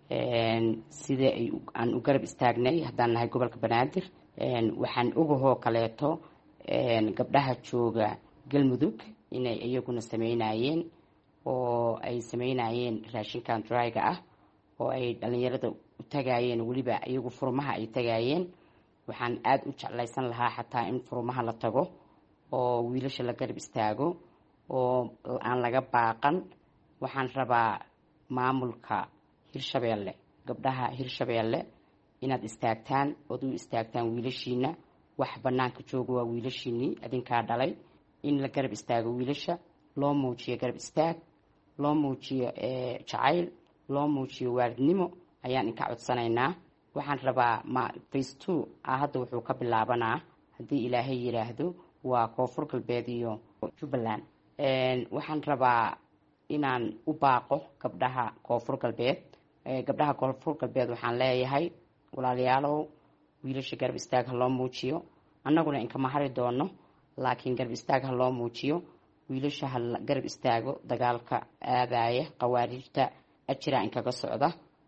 sida aan u garab istaagnay haddaan nahay gobolka Banaadir. waxaan ogahoo kaleeto gabdhaha jooga Galmudug inay iyaguna sameynayeen oo ay sameynayeen raashinkan dryga ah oo ay dhalinyarada u tagayeen, weliba iyagu furmaha ay tagayeen. waxaan aad u jeclaysan lahaa xataa in furmaha la tago oo wiilasha la garab istaago oo aan laga baaqan. waxaan rabaa maamulka hirshabeelle gabdhaha hirshabeelle inaad istaagtaan ood u istaagtaan wiilashiina wax bannaanka jooga waa wiilashiinii adinkaa dhalay in la garab istaago wiilasha loo muujiyo garab istaag loo muujiyo jacayl loo muujiyo waalidnimo ayaan inka codsanaynaa waxaan rabaa phase 2 hadda wuxuu ka bilaabanaa haddii ilaahay yidhaahdo waa koonfur galbeed iyo jubbaland waxaan rabaa inaan u baaqo gabdhaha koonfur galbeed waxaan leeyahay walaalayaalow wiilasha garab istaag ha loo muujiyo annaguna inkama hari doono laakiin garab istaag ha loo muujiyo wiilasha ha garab istaago dagaalka aadaya khawaarijta ajira inkaga socda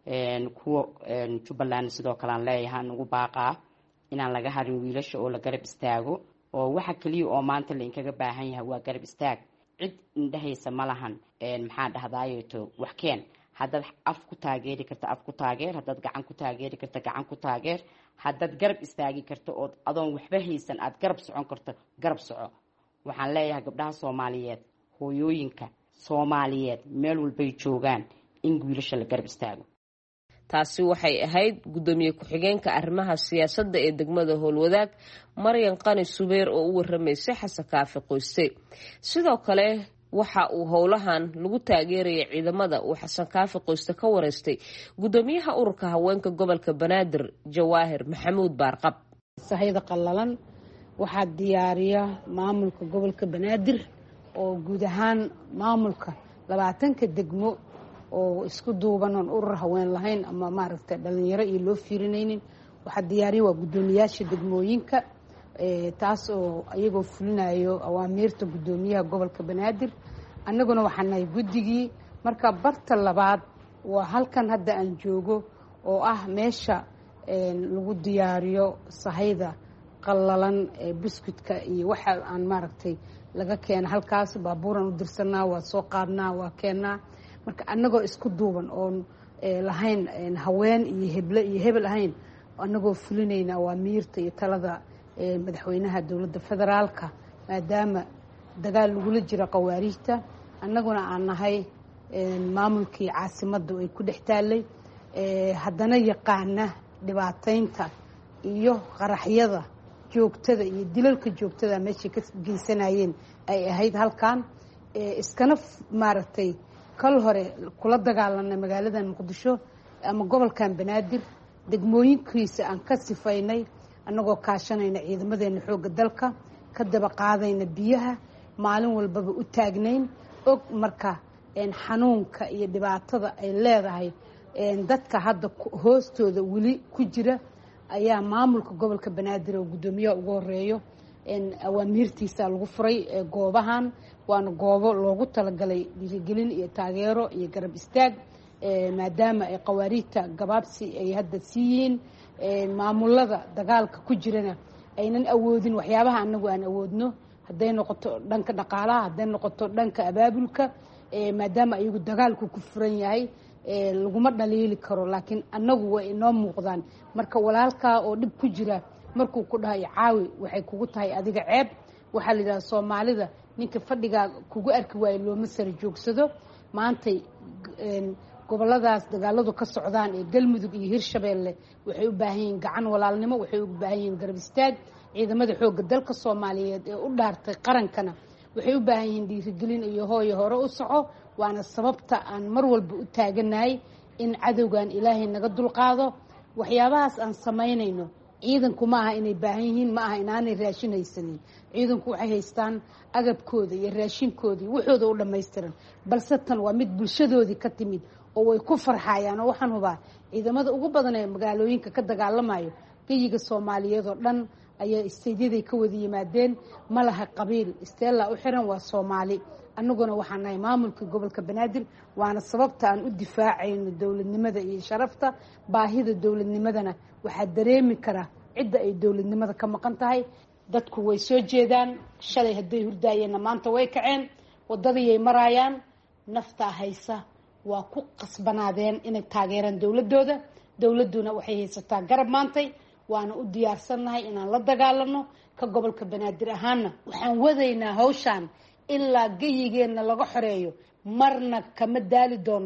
kuwa jubbaland sidoo kale aan leeyahay nugu baaqaa inaan laga harin wiilasha oo la garab istaago oo waxa kaliya oo maanta la inkaga baahan yahay waa garab istaag cid indhahaysa ma lahan maxaa dhahdaayeeto wax keen haddaad af ku taageeri karta af ku taageer haddaad gacan ku taageeri karta gacan ku taageer haddaad garab istaagi karto ood adoon waxba haysan aad garab socon karto garab soco waxaan leeyahay gabdhaha soomaaliyeed hooyooyinka soomaaliyeed meel walbay joogaan in wiilasha la garab istaago taasi waxay ahayd gudoomiye ku-xigeenka arrimaha siyaasadda ee degmada howlwadaag maryan qani subeer oo u waramaysay xasan kaafi qoyste sidoo kale waxa uu howlahan lagu taageeraya ciidamada uu xasan kaafi qoyste ka wareystay gudoomiyaha ururka haweenka gobolka banaadir jawaahir maxamuud baarqab sahayda qallalan waxaa diyaariya maamulka gobolka banaadir oo guud ahaan maamulka 20 degmo oo isku duuban oon urur haween lahayn ama maaragtay dhalinyaro iyo loo fiirinaynin waxaa diyaariya waa gudoomiyaasha degmooyinka taas oo ayagoo fulinayo awaamiirta gudoomiyaha gobolka banaadir annaguna waxaan nahay guddigii marka barta labaad waa halkan hadda aan joogo oo ah meesha lagu diyaariyo sahayda qallalan biskutka iyo waxa aan maaragtay laga keena halkaas baabuuran u dirsanaa waa soo qaadnaa waa keenaa marka annagoo isku duuban oon lahayn haween iyo heble iyo hebel ahayn annagoo fulinayna awaamiirta iyo talada madaxweynaha dowladda federaalka maadaama dagaal lagula jiro khawaarijta annaguna aan nahay maamulkii caasimadda ay ku dhex taallay haddana yaqaana dhibaataynta iyo qaraxyada joogtada iyo dilalka joogtada meeshay ka geysanayeen ay ahayd halkan iskana maaragtay kal hore kula dagaalanay magaaladan muqdisho ama gobolkan banaadir degmooyinkiisa aan ka sifaynay annagoo kaashanayna ciidamadeena xoogga dalka ka daba qaadayna biyaha maalin walbaba u taagnayn og marka xanuunka iyo dhibaatada ay leedahay dadka hadda hoostooda weli ku jira ayaa maamulka gobolka banaadir oo gudoomiyaha ugu horeeyo awaamiirtiisa lagu furay goobahan waana goobo loogu talagalay dhiirigelin iyo taageero iyo garab istaag maadaama ay khawaarijta gabaabsi ay hadda siiyiin maamulada dagaalka ku jirana aynan awoodin waxyaabaha anagu aan awoodno hadday noqoto dhanka dhaqaalaha hadday noqoto dhanka abaabulka maadaama ayagu dagaalku ku furan yahay laguma dhaliili karo laakiin annagu way inoo muuqdaan marka walaalkaa oo dhib ku jira markuu ku dhahay caawi waxay kugu tahay adiga ceeb waxaa la yidhaha soomaalida ninka fadhigaa kugu arki waayo looma sara joogsado maantay goboladaas dagaaladu ka socdaan ee galmudug iyo hirshabeelle waxay u baahan yihiin gacan walaalnimo waxay u baahan yihiin garab istaag ciidamada xoogga dalka soomaaliyeed ee u dhaartay qarankana waxay u baahan yihiin dhiirigelin iyo hooyo hore u soco waana sababta aan mar walba u taaganahay in cadowgan ilaahay naga dulqaado waxyaabahaas aan samaynayno ciidanku ma aha inay baahan yihiin ma aha inaanay raashin haysanin ciidanku waxay haystaan agabkooda iyo raashinkooda iyo waxooda u dhammaystiran balse tan waa mid bulshadoodii ka timid oo way ku farxayaan oo waxaan hubaa ciidamada ugu badan ee magaalooyinka ka dagaalamayo geyiga soomaaliyeed oo dhan ayaa isteydyada ka wada yimaadeen ma laha qabiil isteella u xiran waa soomaali annaguna waxaan nahay maamulka gobolka banaadir waana sababta aan u difaacayno dowladnimada iyo sharafta baahida dowladnimadana waxaa dareemi kara cidda ay dowladnimada ka maqan tahay dadku way soo jeedaan shalay hadday hurdaayeenna maanta way kaceen waddadiyay maraayaan naftaa haysa waa ku qasbanaadeen inay taageeraan dowladooda dowladuna waxay haysataa garab maantay waana u diyaarsannahay inaan la dagaalano ka gobolka banaadir ahaana waxaan wadaynaa hawshaan ilaa geyigeenna laga xoreeyo marna kama daali doono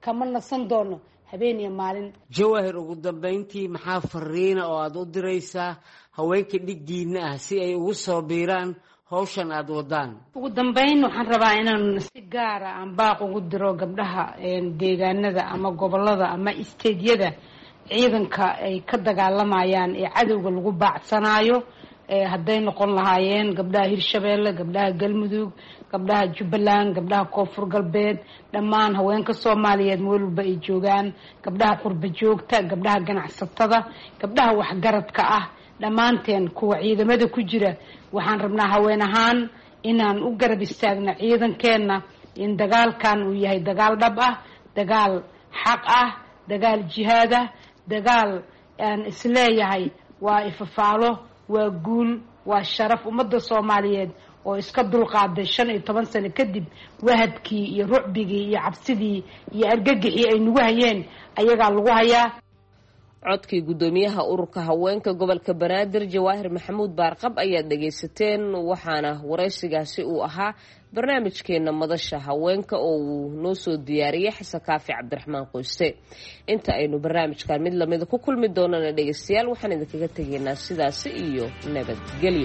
kama nasan doono habeen iyo maalin. Jawahir, ugu dambeyntii maxaa fariina oo aad u diraysaa haweenka dhigdiina ah si ay ugu soo biiraan hawshan aad wadaan? Ugu dambeyn waxaan rabaa inaan si gaar ah aan baaq ugu diro gabdhaha deegaanada ama gobolada ama isteedyada ciidanka ay ka dagaalamayaan ee cadowga lagu baacsanayo, hadday noqon lahaayeen gabdhaha Hirshabeelle, gabdhaha Galmudug, gabdhaha Jubbaland, gabdhaha Koonfur Galbeed, dhammaan haweenka Soomaaliyeed meel walba ay joogaan, gabdhaha qurba joogta, gabdhaha ganacsatada, gabdhaha waxgaradka ah, dhammaanteen kuwa ciidamada ku jira waxaan rabnaa haween ahaan inaan u garab istaagno ciidankeena in dagaalkan uu yahay dagaal dhab ah, dagaal xaq ah, dagaal jihaad ah, dagaal aan isleeyahay waa ifafaalo, waa guul, waa sharaf ummadda Soomaaliyeed oo iska dulqaaday 15 sano kadib wahadkii iyo rucbigii iyo cabsidii iyo argagixii ay nagu hayeen ayagaa lagu hayaa. codkii gudoomiyaha ururka haweenka gobolka Banaadir Jawaahir Maxamuud Baarqab ayaa dhageysateen, waxaana wareysigaasi uu ahaa barnaamijkeena madasha haweenka oo uu noo soo diyaariyay Xasan Kaafi Cabdiraxmaan Qoyste. inta aynu barnaamijkan mid lamid ku kulmi doonana dhageystayaal waxaan idinkaga tegaynaa sidaas iyo nabadgelyo.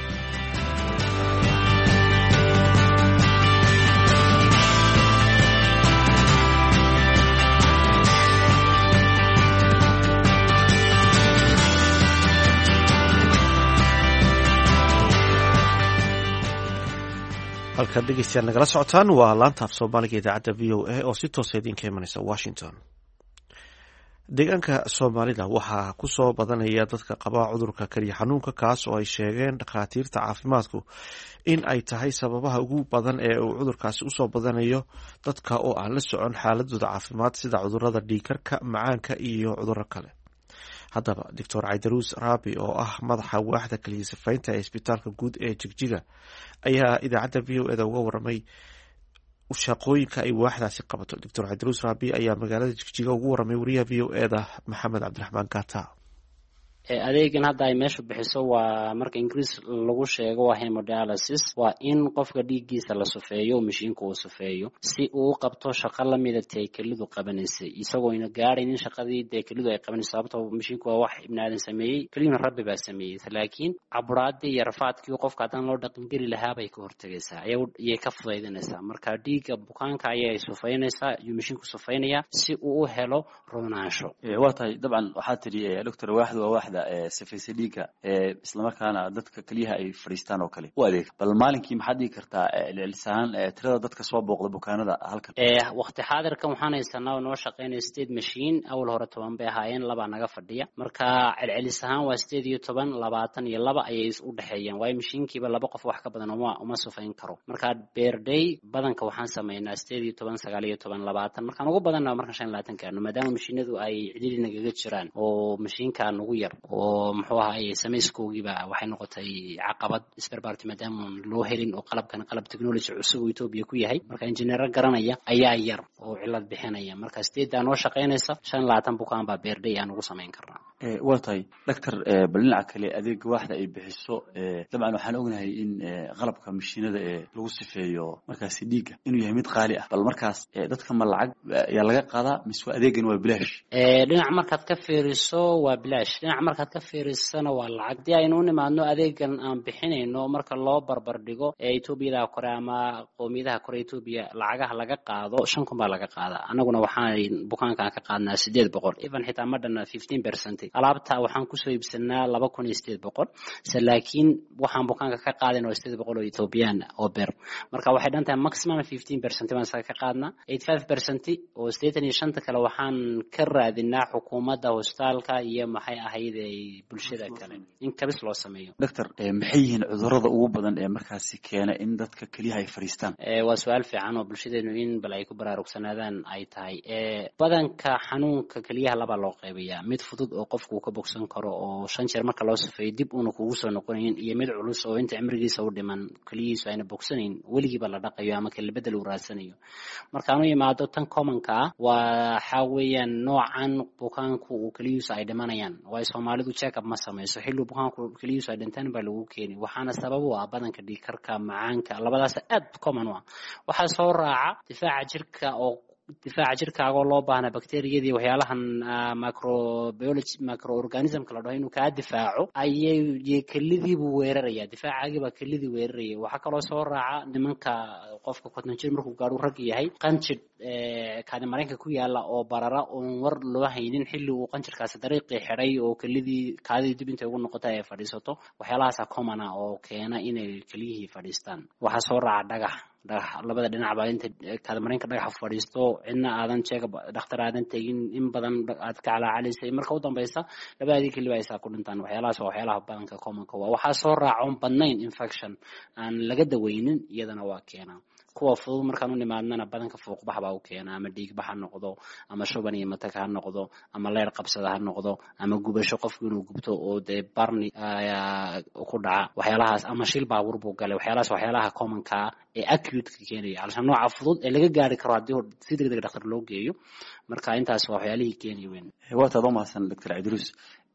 halkaad dhegeystayaal nagala socotaan waa laanta af soomaaliga idaacadda VOA oo si toosa idinka imanaysa Washington. deegaanka Soomaalida waxaa ku soo badanaya dadka qaba cudurka kaliya xanuunka, kaas oo ay sheegeen dhakhaatiirta caafimaadku in ay tahay sababaha ugu badan ee uu cudurkaasi usoo badanayo dadka oo aan la socon xaaladooda caafimaad sida cudurada dhiigkarka, macaanka iyo cuduro kale. haddaba Dr. Caydaruus Raabi oo ah madaxa waaxda kaliya sifaynta ee isbitaalka guud ee Jigjiga ayaa idaacadda VOA uga waramay shaqooyinka ay waaxdaasi qabato. Dr. Caydaruus Raabi ayaa magaalada Jigjiga ugu waramay wariyaha VOA Maxamed Cabdiraxmaan Gata. adeegan hadda ay meesha bixiso waa marka Ingiriis lagu sheego waa hemodialysis, waa in qofka dhiiggiisa la sufeeyo, mashiinka uu sufeeyo si uu qabto shaqo la mid ah kelidu qabanaysay, isagoo ina gaaraynin shaqadii kelidu ay qabanaysay. sababtoo mashiinku waa wax ibn aadan sameeyay, keliyuna rabbi baa sameeyay, laakiin caburaadii iyo rafaadkii qofka haddaan loo dhaqan geli lahaa bay ka hortagaysaa, ayay ka fudaydinaysaa. marka dhiigga bukaanka ayay sufeynaysaa iyo mashiinku sufeynaya si uu u helo roonaansho. waa tahay dabcan waxaa tiri doctor waaxdu waa waaxda sifaysa dhiigga isla markaana dadka kaliyaha ay fariistaan oo kale u adeeg. bal maalinkii maxaad dhigi kartaa lisaan tirada dadka soo booqda bukaanada halkan? waqti xaadirkan waxaan haysanaa noo shaqeynaya 8 mashiin, awal hore 10 bay ahaayeen, 2 naga fadhiya. marka celcelis ahaan waa 18, 22 ayay u dhaxeeyaan, waayo mashiinkiiba 2 qof wax ka badan uma sufayn karo. marka beer day badanka waxaan sameynaa 18, 19, 20. markaan ugu badanna markaan 25 gaarno, maadaama mashiinadu ay cidhiidhi nagaga jiraan oo mashiinkaan ugu yar oo muxuu ahaay samayskoogiiba waxay noqotay caqabad isbarbaarti maadaama loo helin oo qalab technology cusub oo Ethiopia ku yahay. marka injineero garanaya ayaa yar oo cilad bixinaya. marka steeda noo shaqeynaysa 25 bukaan baa beer day aan ugu sameyn karnaa. waa tahay doctor, bal dhinaca kale adeega waaxda ay bixiso dabcan waxaan ognahay in qalabka mashiinada lagu sifeeyo markaasi dhiigga inuu yahay mid qaali ah. bal markaas dadka ma lacag ayaa laga qaadaa mise adeegan waa bilaash? dhinac markaad ka fiiriso waa bilaash, dhinac markaad ka fiirisana waa lacag. hadii aynu u nimaadno adeegan aan bixinayno marka loo barbar dhigo Ethiopia kore ama qoomiyadaha kore Ethiopia lacagaha laga qaado 5,000 baa laga qaadaa, anaguna waxaan bukaankan ka qaadnaa 800, even xitaa ma dhanna 15%. alaabta waxaan ku soo iibsanaa 2,800, laakiin waxaan bukaanka ka qaadayna 800 oo Ethiopian oo beer. marka waxay dhantahay maximum 15% baan ka qaadnaa, 85% oo 85 kale waxaan ka raadinaa xukuumadda, hospitaalka iyo maxay ahayd bulshada kale in kabis loo sameeyo. doctor, maxay yihiin cudurrada ugu badan ee markaasi keena in dadka kaliyaha ay fariistaan? waa su'aal fiican oo bulshadeenu in bal ay ku baraarugsanaadaan ay tahay. badanka xanuunka kaliyaha laba loo qaybiyaa, mid fudud oo qofku ka bogsan karo oo 5 jeer marka loo safeeyo dib uuna kugu soo noqonayn, iyo mid culus oo inta cimrigiisa u dhiman kaliyihiisu ayna bogsanayn, weligiiba la dhaqayo ama kala bedel uu raadsanayo. markaan u yimaado tan commonka ah waxa weeyaan noocan bukaanku uu kaliyihiisu ay dhimanayaan, waayo Soomaalidu check up ma samayso, xilli bukaanku kaliyihiisu ay dhintaan baa lagu keenay, waxaana sabab u ah badanka dhiigkarka, macaanka, labadaas aad common ah. waxaa soo raaca difaaca jirka oo difaaca jirkaaga oo loo baahna bacteriyadii waxyaalahan microorganismka la dhaho inuu kaa difaaco ayay kelidiibuu weeraraya difaacaagibaa kelidii weeraraya waxaa kaloo soo raaca nimanka qofka konton jir markuu gaadhu rag yahay qanjir kaadi mareenka ku yaala oo barara oon war loo haynin xilli uu qanjirkaasi dariiqii xidhay oo kelidii kaadidii dib intay ugu noqota ay fadhiisato waxyaalahaasa commona oo keena inay keliyihii fadhiistaan waxaa soo raaca dhagax labada dhinacba inta kaadmareenka dhagaxa fadhiisto cidna aadan jeega dhakhtar aadan tegin in badan aad ka calaacalaysay marka u dambaysa labadii keliba aysaa ku dhintaan waxyaalahaas waa waxyaalaha badanka commonka waa waxaa soo raacoon badnayn infection aan laga daweynin iyadana waa keenaa kuwa fudud markaan u nimaadnana badanka fuuqbax baa u keena ama dhiigbax ha noqdo ama shuban iyo matag ha noqdo ama leer qabsada ha noqdo ama gubasho qofku inuu gubto oo dee barni ku dhaca waxyaalahaas ama shil baabuur buu galay waxyaalahaas waxyaalaha commonka ee acute-ka keenaya calshan nooca fudud ee laga gaari karo haddii si degdeg dhakhtar loo geeyo marka intaas waa waxyaalihii keenaya weyn waataad u mahadsan Dr. Idris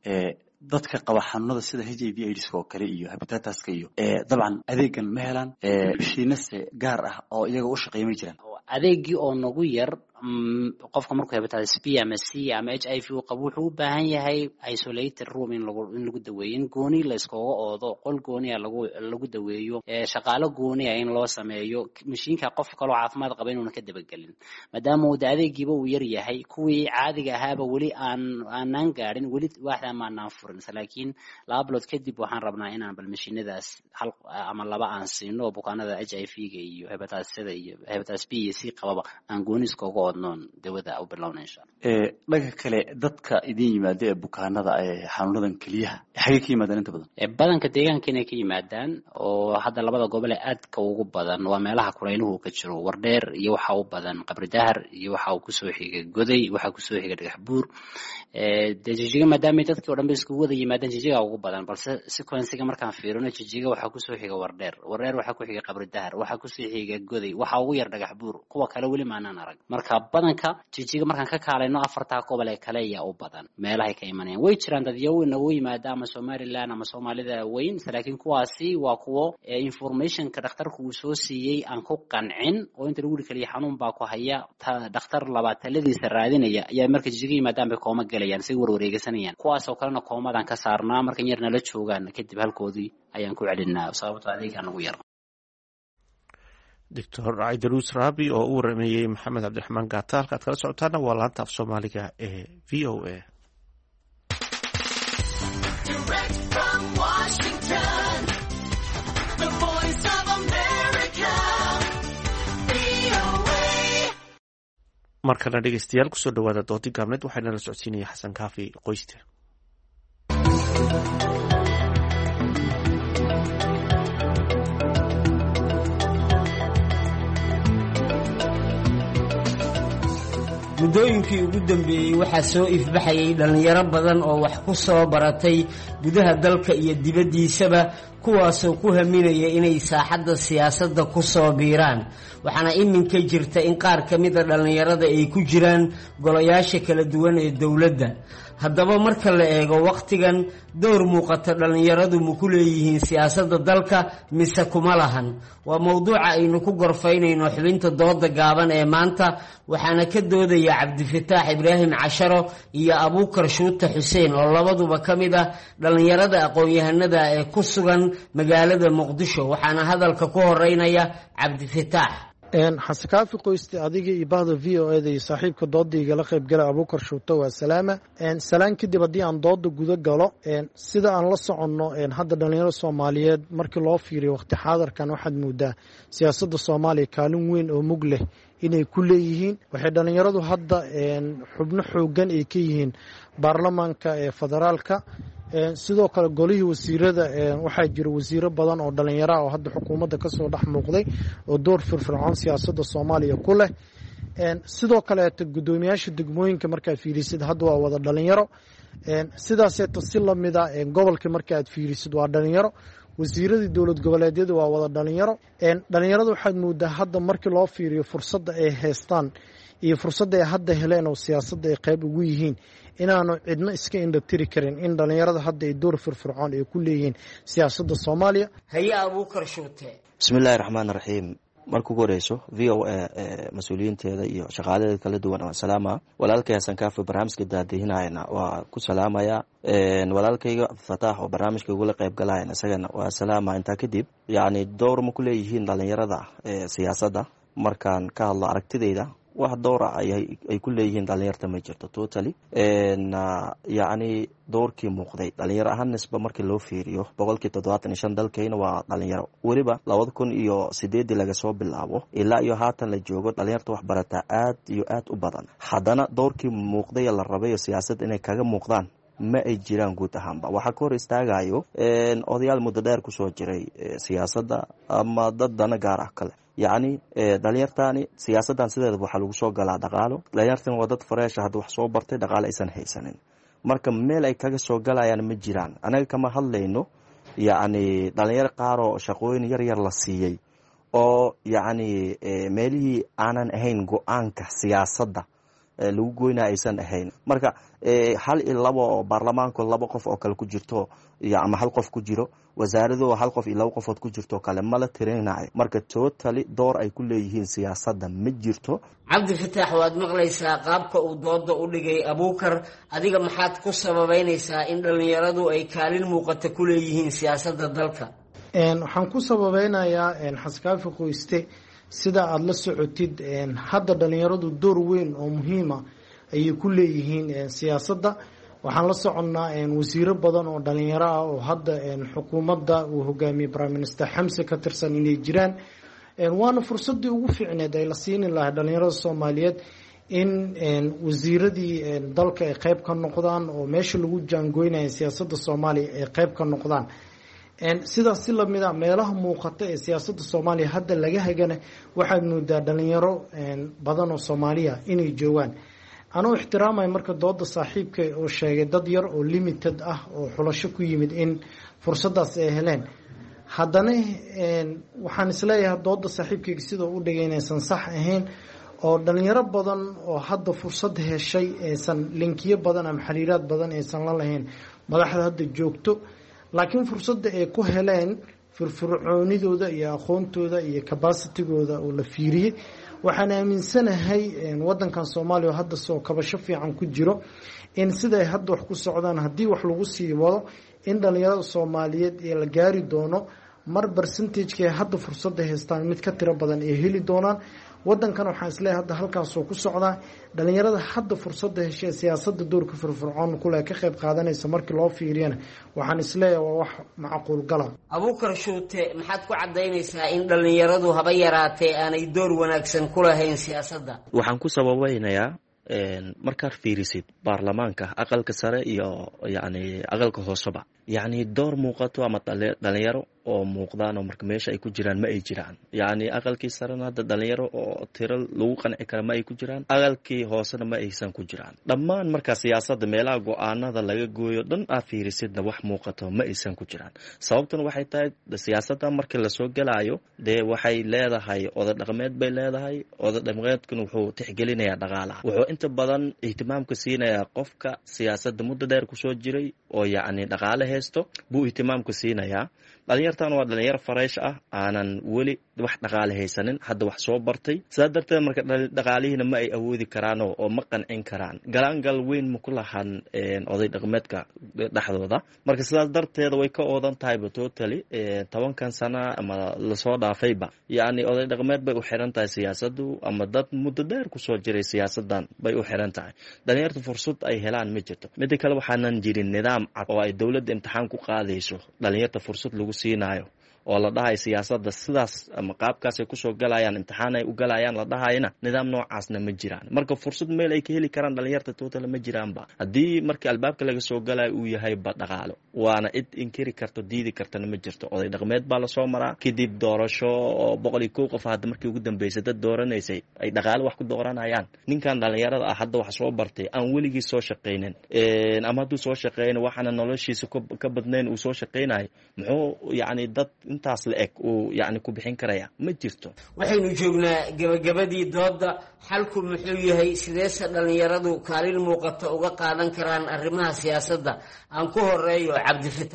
dadka qaba xanuunada sida HIV AIDS oo kale iyo hepatitis-ka iyo dabcan adeegan ma helaan mashiinase gaar ah oo iyaga u shaqeeyay jiraan adeegii oo nagu yar qofka markuu hepatitis B ama C ama HIV uu qabo wuxuu u baahan yahay isolated room in lagu daweeyo in gooni la iskooga oodo qol gooni ah lagu daweeyo shaqaalo gooni ah in loo sameeyo mashiinka qof kale oo caafimaad qaba inuuna ka dabagelin maadaama uu adeegiiba uu yar yahay kuwii caadiga ahaaba weli aanan gaadhin weli waaxda maanaan furin laakiin laba bilood kadib waxaan rabnaa inaan bal mashiinadaas hal ama laba aan siino bukaanada HIV-ga iyo hepatitis-da iyo hepatitis B iyo C qababa aan gooni iskooga dawada u bilowna insha Allah dhaga kale dadka idin yimaada ee bukaanada ee xanuunadan kaliyaha xagee ka yimaadaan inta badan badanka deegaankeena ka yimaadaan oo hadda labada gobol ee aadka ugu badan waa meelaha kulayluhu ka jiro Wardheer iyo waxa u badan Qabri Dahar iyo waxa uu ku soo xigay Goday waxa ku soo xigay Dhagax Buur Jijiga maadaama dadkii oo dhan isku wada yimaadaan Jijiga ugu badan balse sequence-ga markaan fiirino Jijiga waxa ku soo xigay Wardheer waxa ku xigay Qabri Dahar waxa ku soo xigay Goday waxa ugu yar Dhagax Buur kuwa kale weli maanaan arag marka badanka Jijiga markaan ka kaalayno afarta gobol ee kale ayaa u badan meelaha ka imanayaan way jiraan dad yawna u yimaada ama Somaliland ama Soomaalida weyn laakiin kuwaasi waa kuwo information-ka dhakhtarku uu soo siiyay aan ku qancin oo inta lagu kaliya xanuun baa ku haya dhakhtar labaataladiisa raadinaya ayaa marka Jijiga yimaadaan bay kooma galayaan si warwareegsanayaan kuwaas oo kalena koomadan ka saarnaa marka yarna la joogaan kadib halkoodii ayaan ku celinaa sababtoo adeegan ugu yar Dr. Idris Rabi oo u warameeyay Maxamed Cabdiraxmaan Gaata halkaad kala socotaana waa laanta af Soomaaliga ee VOA markana dhegeystayaal kusoo dhawaada doodi gaabneed waxaana la socodsiinaya Xasan Kaafi Qoyste muddooyinkii ugu dambeeyey waxaa soo ifbaxayay dhallinyaro badan oo wax ku soo baratay gudaha dalka iyo dibaddiisaba kuwaasoo ku haminaya inay saaxadda siyaasadda ku soo biiraan waxaana iminka jirta in qaar ka mida dhallinyarada ay ku jiraan golayaasha kala duwan ee dowladda haddaba marka la eego wakhtigan dowr muuqata dhallinyaradu ma ku leeyihiin siyaasadda dalka mise kuma lahan waa mowduuca aynu ku gorfaynayno xubinta dooda gaaban ee maanta waxaana ka doodaya cabdifataax ibraahim casharo iyo abuukar shuute xuseen oo labaduba ka mid ah dhallinyarada aqoon-yahanada ee ku sugan magaalada muqdisho waxaana hadalka ku horeynaya cabdifataax xasan kaafi qoyste adiga iyo bahda v o eda iyo saaxiibka dooda igala qaybgala abuukar shuute waa salaama salaan kadib haddii aan dooda guda galo sida aan la soconno hadda dhallinyaro soomaaliyeed markii loo fiiriyo waqti xaadarkan waxaad moodaa siyaasadda soomaaliya kaalin weyn oo mug leh inay ku leeyihiin waxay dhallinyaradu hadda xubno xoogan ay ka yihiin baarlamaanka ee federaalka sidoo kale golihii wasiirada waxaa jira wasiiro badan oo dhallinyaro ah oo hadda xukuumadda kasoo dhex muuqday oo door firfircoon siyaasadda soomaaliya ku leh sidoo kaleeto guddoomiyaasha degmooyinka markaad fiirisid hadda waa wada dhallinyaro sidaaseeto si lamida gobolka markaaad fiirisid waa dhallinyaro wasiiradii dowlad goboleedyada waa wada dhallinyaro dhallinyarada waxaad moodaa hadda markii loo fiiriyo fursadda ay haystaan iyo fursadda ay hadda heleen oo siyaasadda ay qayb ugu yihiin inaanu cidno iska indhatiri karin in dhallinyarada hadda ay door firfircoon ay ku leeyihiin siyaasadda soomaaliya haye abuukar shuute bismillahi raxmaan raxiim marka ugu horeyso v o a mas-uuliyiinteeda iyo shaqaaladeeda kala duwan waan salaama. walaalkay Xasan Kaafi barnaamijka daadihinayana waa ku salaamaya. walaalkayga Fataax oo barnaamijka ugula qayb galayana isagana waa salaama. intaa kadib yacni door ma ku leeyihiin dhalinyarada siyaasadda markaan ka hadlo aragtidayda wax dowra ay ku leeyihiin dhalinyarta ma jirto totally. yacni doorkii muuqday dhalinyaro ahaan nisba markii loo fiiriyo 75% dalkayna waa dhalinyaro. weliba 2008 laga soo bilaabo ilaa iyo haatan la joogo dhalinyarta wax barataa aad iyo aad u badan. haddana doorkii muuqday la rabayo siyaasadda inay kaga muuqdaan ma ay jiraan guud ahaanba. waxaa ka hor istaagayo odayaal muddo dheer kusoo jiray siyaasadda ama dad dana gaar ah kale. yacni dhalinyartani siyaasaddan sideeda waxaa lagu soo galaa dhaqaalo. dhalinyartan waa dad fareesha hadda wax soo bartay dhaqaale aysan haysanin, marka meel ay kaga soo galayaan ma jiraan. anaga kama hadlayno yacni dhalinyaro qaar oo shaqooyin yar yar la siiyey oo yacni meelihii aanan ahayn go-aanka siyaasadda lagu goynaa aysan ahayn. marka hal iyo labo oo baarlamaanko 2 qof oo kale ku jirto ama hal qof ku jiro, wasaarado 1 qof iyo 2 qofood ku jirto kale mala tirinayo. marka totally door ay ku leeyihiin siyaasadda ma jirto. cabdifataax waad maqlaysaa qaabka uu dooda u dhigay abuukar, adiga maxaad ku sababeynaysaa in dhalinyaradu ay kaalin muuqata ku leeyihiin siyaasadda dalka? waxaan ku sababeynayaa Xasan Kaafi qoyste sida aada la socotid hadda dhalinyaradu door weyn oo muhiima ayay ku leeyihiin siyaasadda. waxaan la soconnaa wasiiro badan oo dhalinyaro ah oo hadda xukuumadda uu hogaamiyey prime minister Xamse ka tirsan inay jiraan. waana fursaddii ugu fiicneed ay la siini lahaa dhalinyarada Soomaaliyeed in wasiiradii dalka ay qayb ka noqdaan oo meesha lagu jaangoynaya siyaasadda Soomaaliya ay qayb ka noqdaan. sidaas si lamid a meelaha muuqata ee siyaasadda Soomaaliya hadda laga hagana waxaad moodaa dhalinyaro badan oo Soomaaliya inay joogaan. anuu ixtiraamay marka dooda saaxiibka oo sheegay dad yar oo limited ah oo xulasho ku yimid in fursadaas ay heleen. haddana waxaan isleeyahay dooda saaxiibkayga sidoo u dhigay inaysan sax ahayn oo dhalinyaro badan oo hadda fursad heshay aysan linkiyo badan ama xiriiraad badan aysan la lahayn madaxda hadda joogto, laakiin fursadda ay ku heleen firfircoonidooda iyo aqoontooda iyo capacitigooda oo la fiiriyey. waxaan aaminsanahay wadankan Soomaaliya hadda soo kabasho fiican ku jiro in siday hadda wax ku socdaan haddii wax lagu sii wado in dhalinyarada Soomaaliyeed ee la gaari doono mar percentage-ka hadda fursadda haystaan mid ka tiro badan ay heli doonaan. wadankan waxaan isleeyahay hadda halkaasoo ku socdaa dhalinyarada hadda fursadda heshay siyaasadda doorka firfircoon kule ka qayb qaadanaysa markii loo fiiriyana waxaan isleeyahay waa wax macquul gala. abuukar shuute maxaad ku cadaynaysaa in dhalinyaradu haba yaraatee aanay door wanaagsan ku lahayn siyaasadda? waxaan ku sababeynayaa markaad fiirisid baarlamaanka aqalka sare iyo yacni aqalka hooseba yacni door muuqato ama dhalinyaro oo muuqdaan oo marka meesha ay ku jiraan ma ay jiraan. yacni aqalkii sarena hadda dhalinyaro oo tiro lagu qanci kara ma ay ku jiraan, aqalkii hoosena ma aysan ku jiraan. dhammaan marka siyaasadda meelaha go-aanada laga gooyo dhan aa fiirisidna wax muuqato ma aysan ku jiraan. sababtuna waxay tahay siyaasadda markii lasoo gelayo dee waxay leedahay oda dhaqameed bay leedahay. oda dhaqameedkuna wuxuu tixgelinayaa dhaqaalaha, wuxuu inta badan ihtimaamka siinayaa qofka siyaasadda muddo dheer kusoo jiray oo yacni dhaqaale haysto buu ihtimaamka siinayaa. dhalinyartan waa dhalinyaro fareesh ah aanan weli wax dhaqaale haysanin, hadda wax soo bartay. sidaa darteed marka dhaqaalihiina ma ay awoodi karaan oo ma qancin karaan. galaangal weyn ma ku lahan oday dhaqameedka dhexdooda. marka sidaas darteeda way ka oodan tahayba totally 10 sano ama lasoo dhaafayba yacni oday dhaqameed bay u xiran tahay siyaasaddu ama dad muddo dheer kusoo jiray siyaasaddan bay u xiran tahay. dhalinyarta fursad ay helaan ma jirto. midda kale waxaanan jirin nidaam cad oo ay dowladda imtixaan ku qaadayso dhalinyarta fursad lagu siinayo oo la dhahay siyaasadda sidaas ama qaabkaasay kusoo galayaan imtixaan ay u galayaan la dhahayna nidaam noocaasna ma jiraan. marka fursad meel ay ka heli karaan dhalinyarta total ma jiraanba. haddii markii albaabka laga soo galayo uu yahay ba dhaqaalo waana cid inkiri karto diidi kartana ma jirto. oday dhaqameed baa lasoo maraa kadib doorasho oo 101 qof hadda markii ugu dambeysay dad dooranaysay ay dhaqaalo wax ku dooranayaan. ninkan dhalinyarada ah hadda wax soo bartay aan weligii soo shaqaynin ama hadduu soo shaqeyna waxaana noloshiisa ka badnayn uu soo shaqaynayo muxuu yacni dad intaas la eg uu yacni ku bixin karaya ma jirto. waxaynu joognaa gabagabadii dooda, xalku muxuu yahay? sideese dhalinyaradu kaalin muuqata uga qaadan karaan arrimaha siyaasadda? aan ku horeeyo cabdifataax.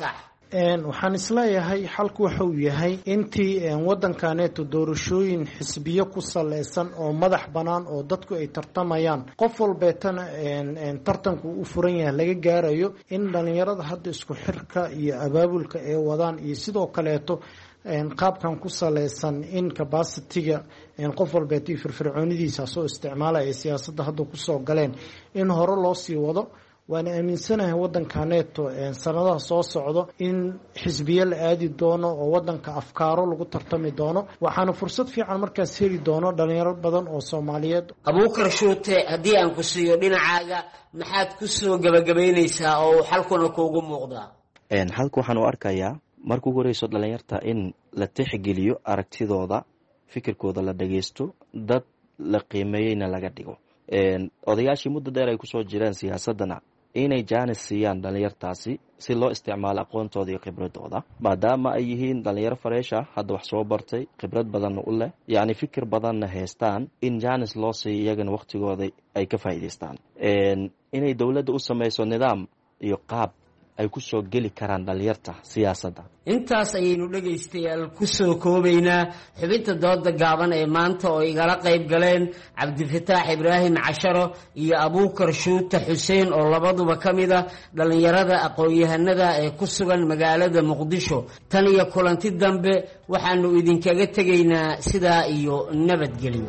waxaan isleeyahay xalku waxa uu yahay intii waddankaneeto doorashooyin xisbiyo ku saleysan oo madax bannaan oo dadku ay tartamayaan qof walbeetana tartanku u furan yahay laga gaarayo in dhallinyarada hadda isku xirka iyo abaabulka ay wadaan iyo sidoo kaleeto qaabkan ku saleysan in capacity-ga qof walbeeto iyo firfircoonidiisa soo isticmaalaya siyaasadda hadda kusoo galeen in hore loo sii wado. waana aaminsanahay waddankaneeto sanadaha soo socdo in xisbiye la aadi doono oo waddanka afkaaro lagu tartami doono waxaana fursad fiican markaas heli doono dhalinyaro badan oo Soomaaliyeed. Abuukar Shuute, haddii aan ku siiyo dhinacaaga maxaad ku soo gabagabaynaysaa oo xalkuna kuugu muuqdaa? Halka waxaan u arkayaa markuu horeyso dhalinyarta in la tixgeliyo aragtidooda, fikirkooda la dhageysto, dad la qiimeeyayna laga dhigo. Odayaashii muddo dheer ay kusoo jireen siyaasadana inay jaanis siiyaan dhalinyartaasi si loo isticmaalo aqoontooda iyo khibradooda maadaama ay yihiin dhalinyaro fareesha hadda wax soo bartay khibrad badanna u leh yacni fikir badanna haystaan in jaanis loo siiyo iyagana waqtigooda ay ka faa'iidaystaan inay dowladda u samayso nidaam iyo qaab ay ku soo geli karaan dhalinyarta siyaasadda. Intaas ayaynu dhagaystayaal ku soo koobaynaa xubinta dooda gaaban ee maanta oo igala qayb galeen Cabdifataax Ibraahim Casharo iyo Abuukar Shuute Xuseen oo labaduba ka mid ah dhalinyarada aqoon-yahanada ee ku sugan magaalada Muqdisho. Tan iyo kulanti dambe waxaanu idinkaga tegaynaa sidaa iyo nabadgelyo.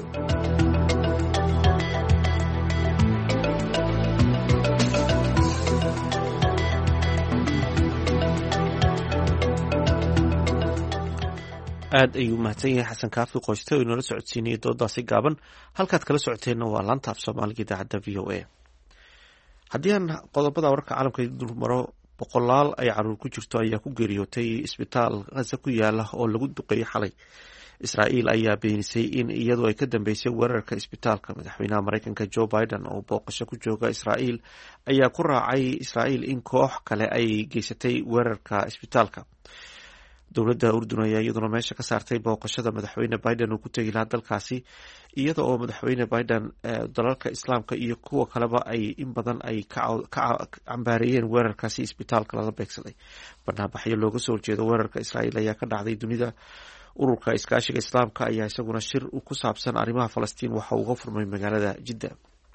aad ayuu mahadsan yahay xasan kaafi qoyste oo inoola socodsiinayay doodaasi gaaban halkaad kala socoteenna waa laanta af soomaaliga idaacadda v o a. haddii aan qodobada wararka caalamka dul maro boqolaal ay caruur ku jirto ayaa ku geeriyootay isbitaal Gaza ku yaala oo lagu duqeeyey xalay. Israa'iil ayaa beenisay in iyadu ay ka dambeysay weerarka isbitaalka. Madaxweynaha Mareykanka Joe Biden oo booqasho ku jooga Israa'iil ayaa ku raacay Israa'iil in koox kale ay geysatay weerarka isbitaalka. dowladda Urdun ayaa iyaduna meesha ka saartay booqashada madaxweyne Biden uu ku tegi lahaa dalkaasi iyada oo madaxweyne Biden dalalka islaamka iyo kuwa kaleba ay in badan ay ka cambaareeyeen weerarkaasi isbitaalka laga beegsaday. Barnaamijyo looga soo horjeedo weerarka Israa'iil ayaa ka dhacday dunida. Ururka iskaashiga islaamka ayaa isaguna shir ku saabsan arrimaha Falastiin waxa uu uga furmay magaalada Jidda.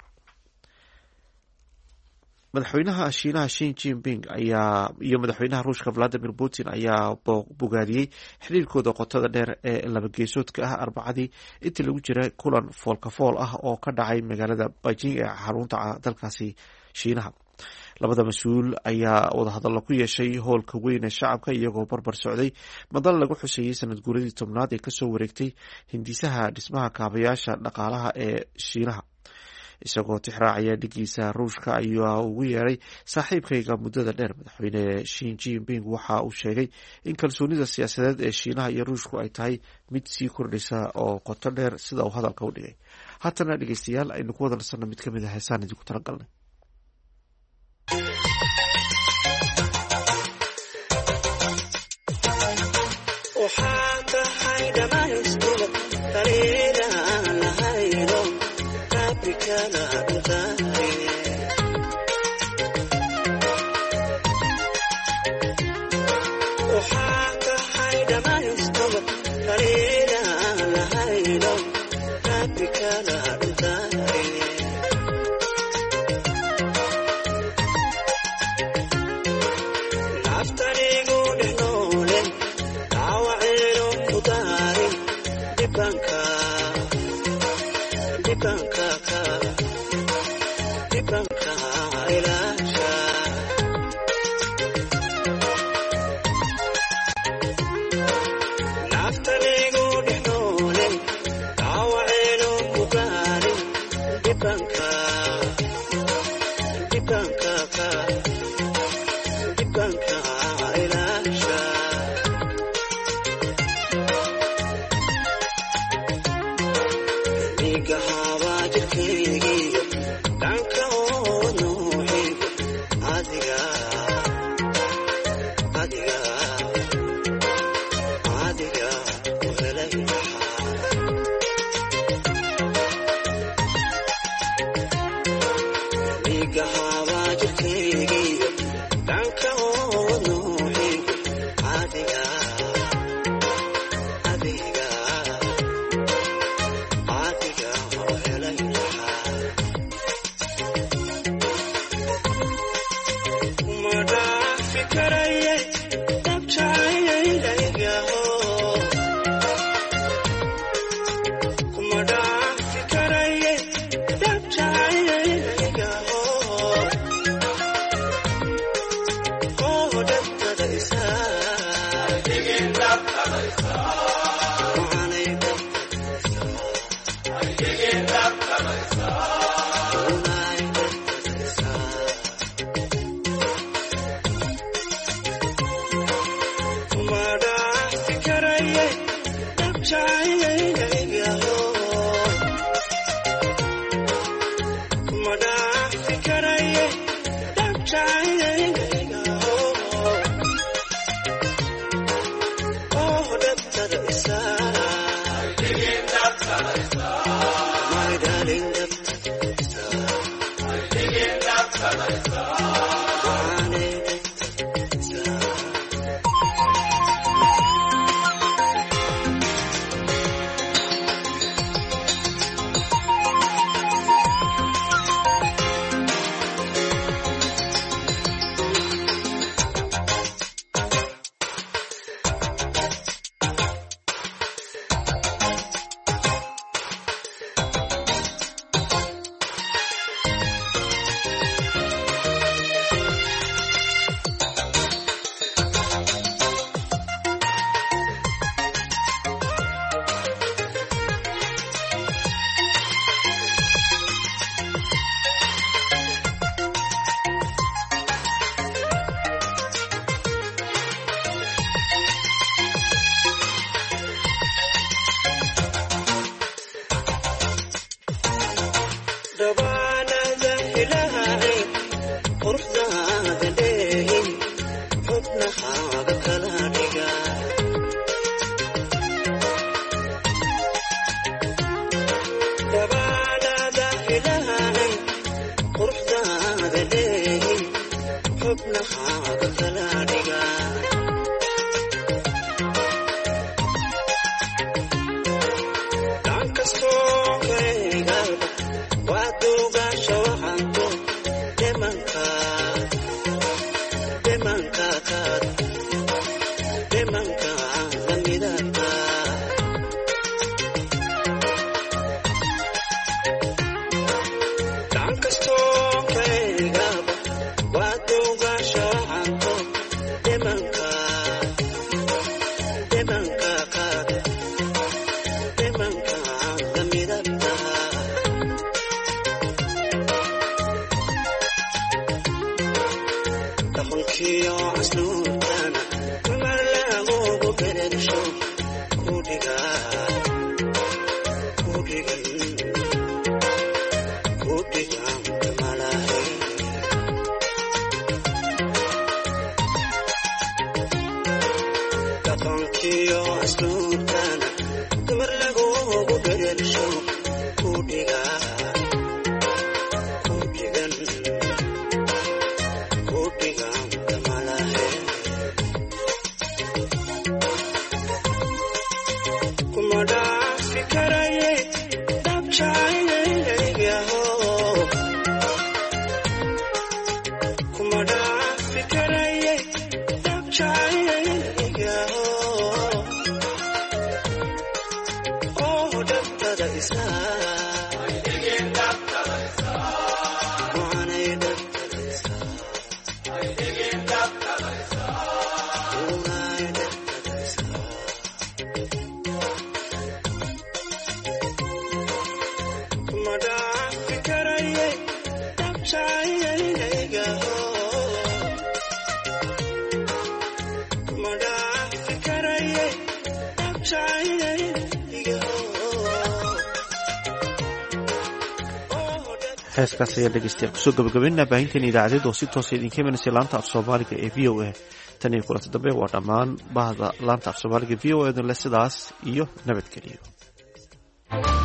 madaxweynaha Shiinaha Xi Jinping iyo madaxweynaha Ruushka Vladimir Putin ayaa bogaadiyey xiriirkooda qotada dheer ee laba geesoodka ah Arbacadii intii lagu jiray kulan foolkafool ah oo ka dhacay magaalada Beijing ee xarunta dalkaasi Shiinaha. labada mas-uul ayaa wadahadallo ku yeeshay hoolka weyn ee shacabka iyagoo barbar socday madal lagu xuseeyey sanad guuradii 10aad ee kasoo wareegtay hindisaha dhismaha kaabayaasha dhaqaalaha ee Shiinaha. isagoo tixraacaya dhigiisa Ruushka ayaa ugu yeeray saaxiibkayga muddada dheer. madaxweyne Xi Jinping waxa uu sheegay in kalsoonida siyaasadeed ee Shiinaha iyo Ruushku ay tahay mid sii kordhaysa oo qoto dheer sida uu hadalka u dhigay. haatana dhegeystayaal aynu ku wada nasanno mid ka mid ah heesaan idinku talagalnay. Gahawa heeskaas ayaa dhegeystayaal kusoo gabagabaynaa baahinteen idaacadeed oo si toosa idinka imanaysa laanta af soomaaliga ee v o a tan iyo kulanta dambe waa dhammaan bahda laanta af soomaaliga v o a dan le sidaas iyo nabadgeliyo.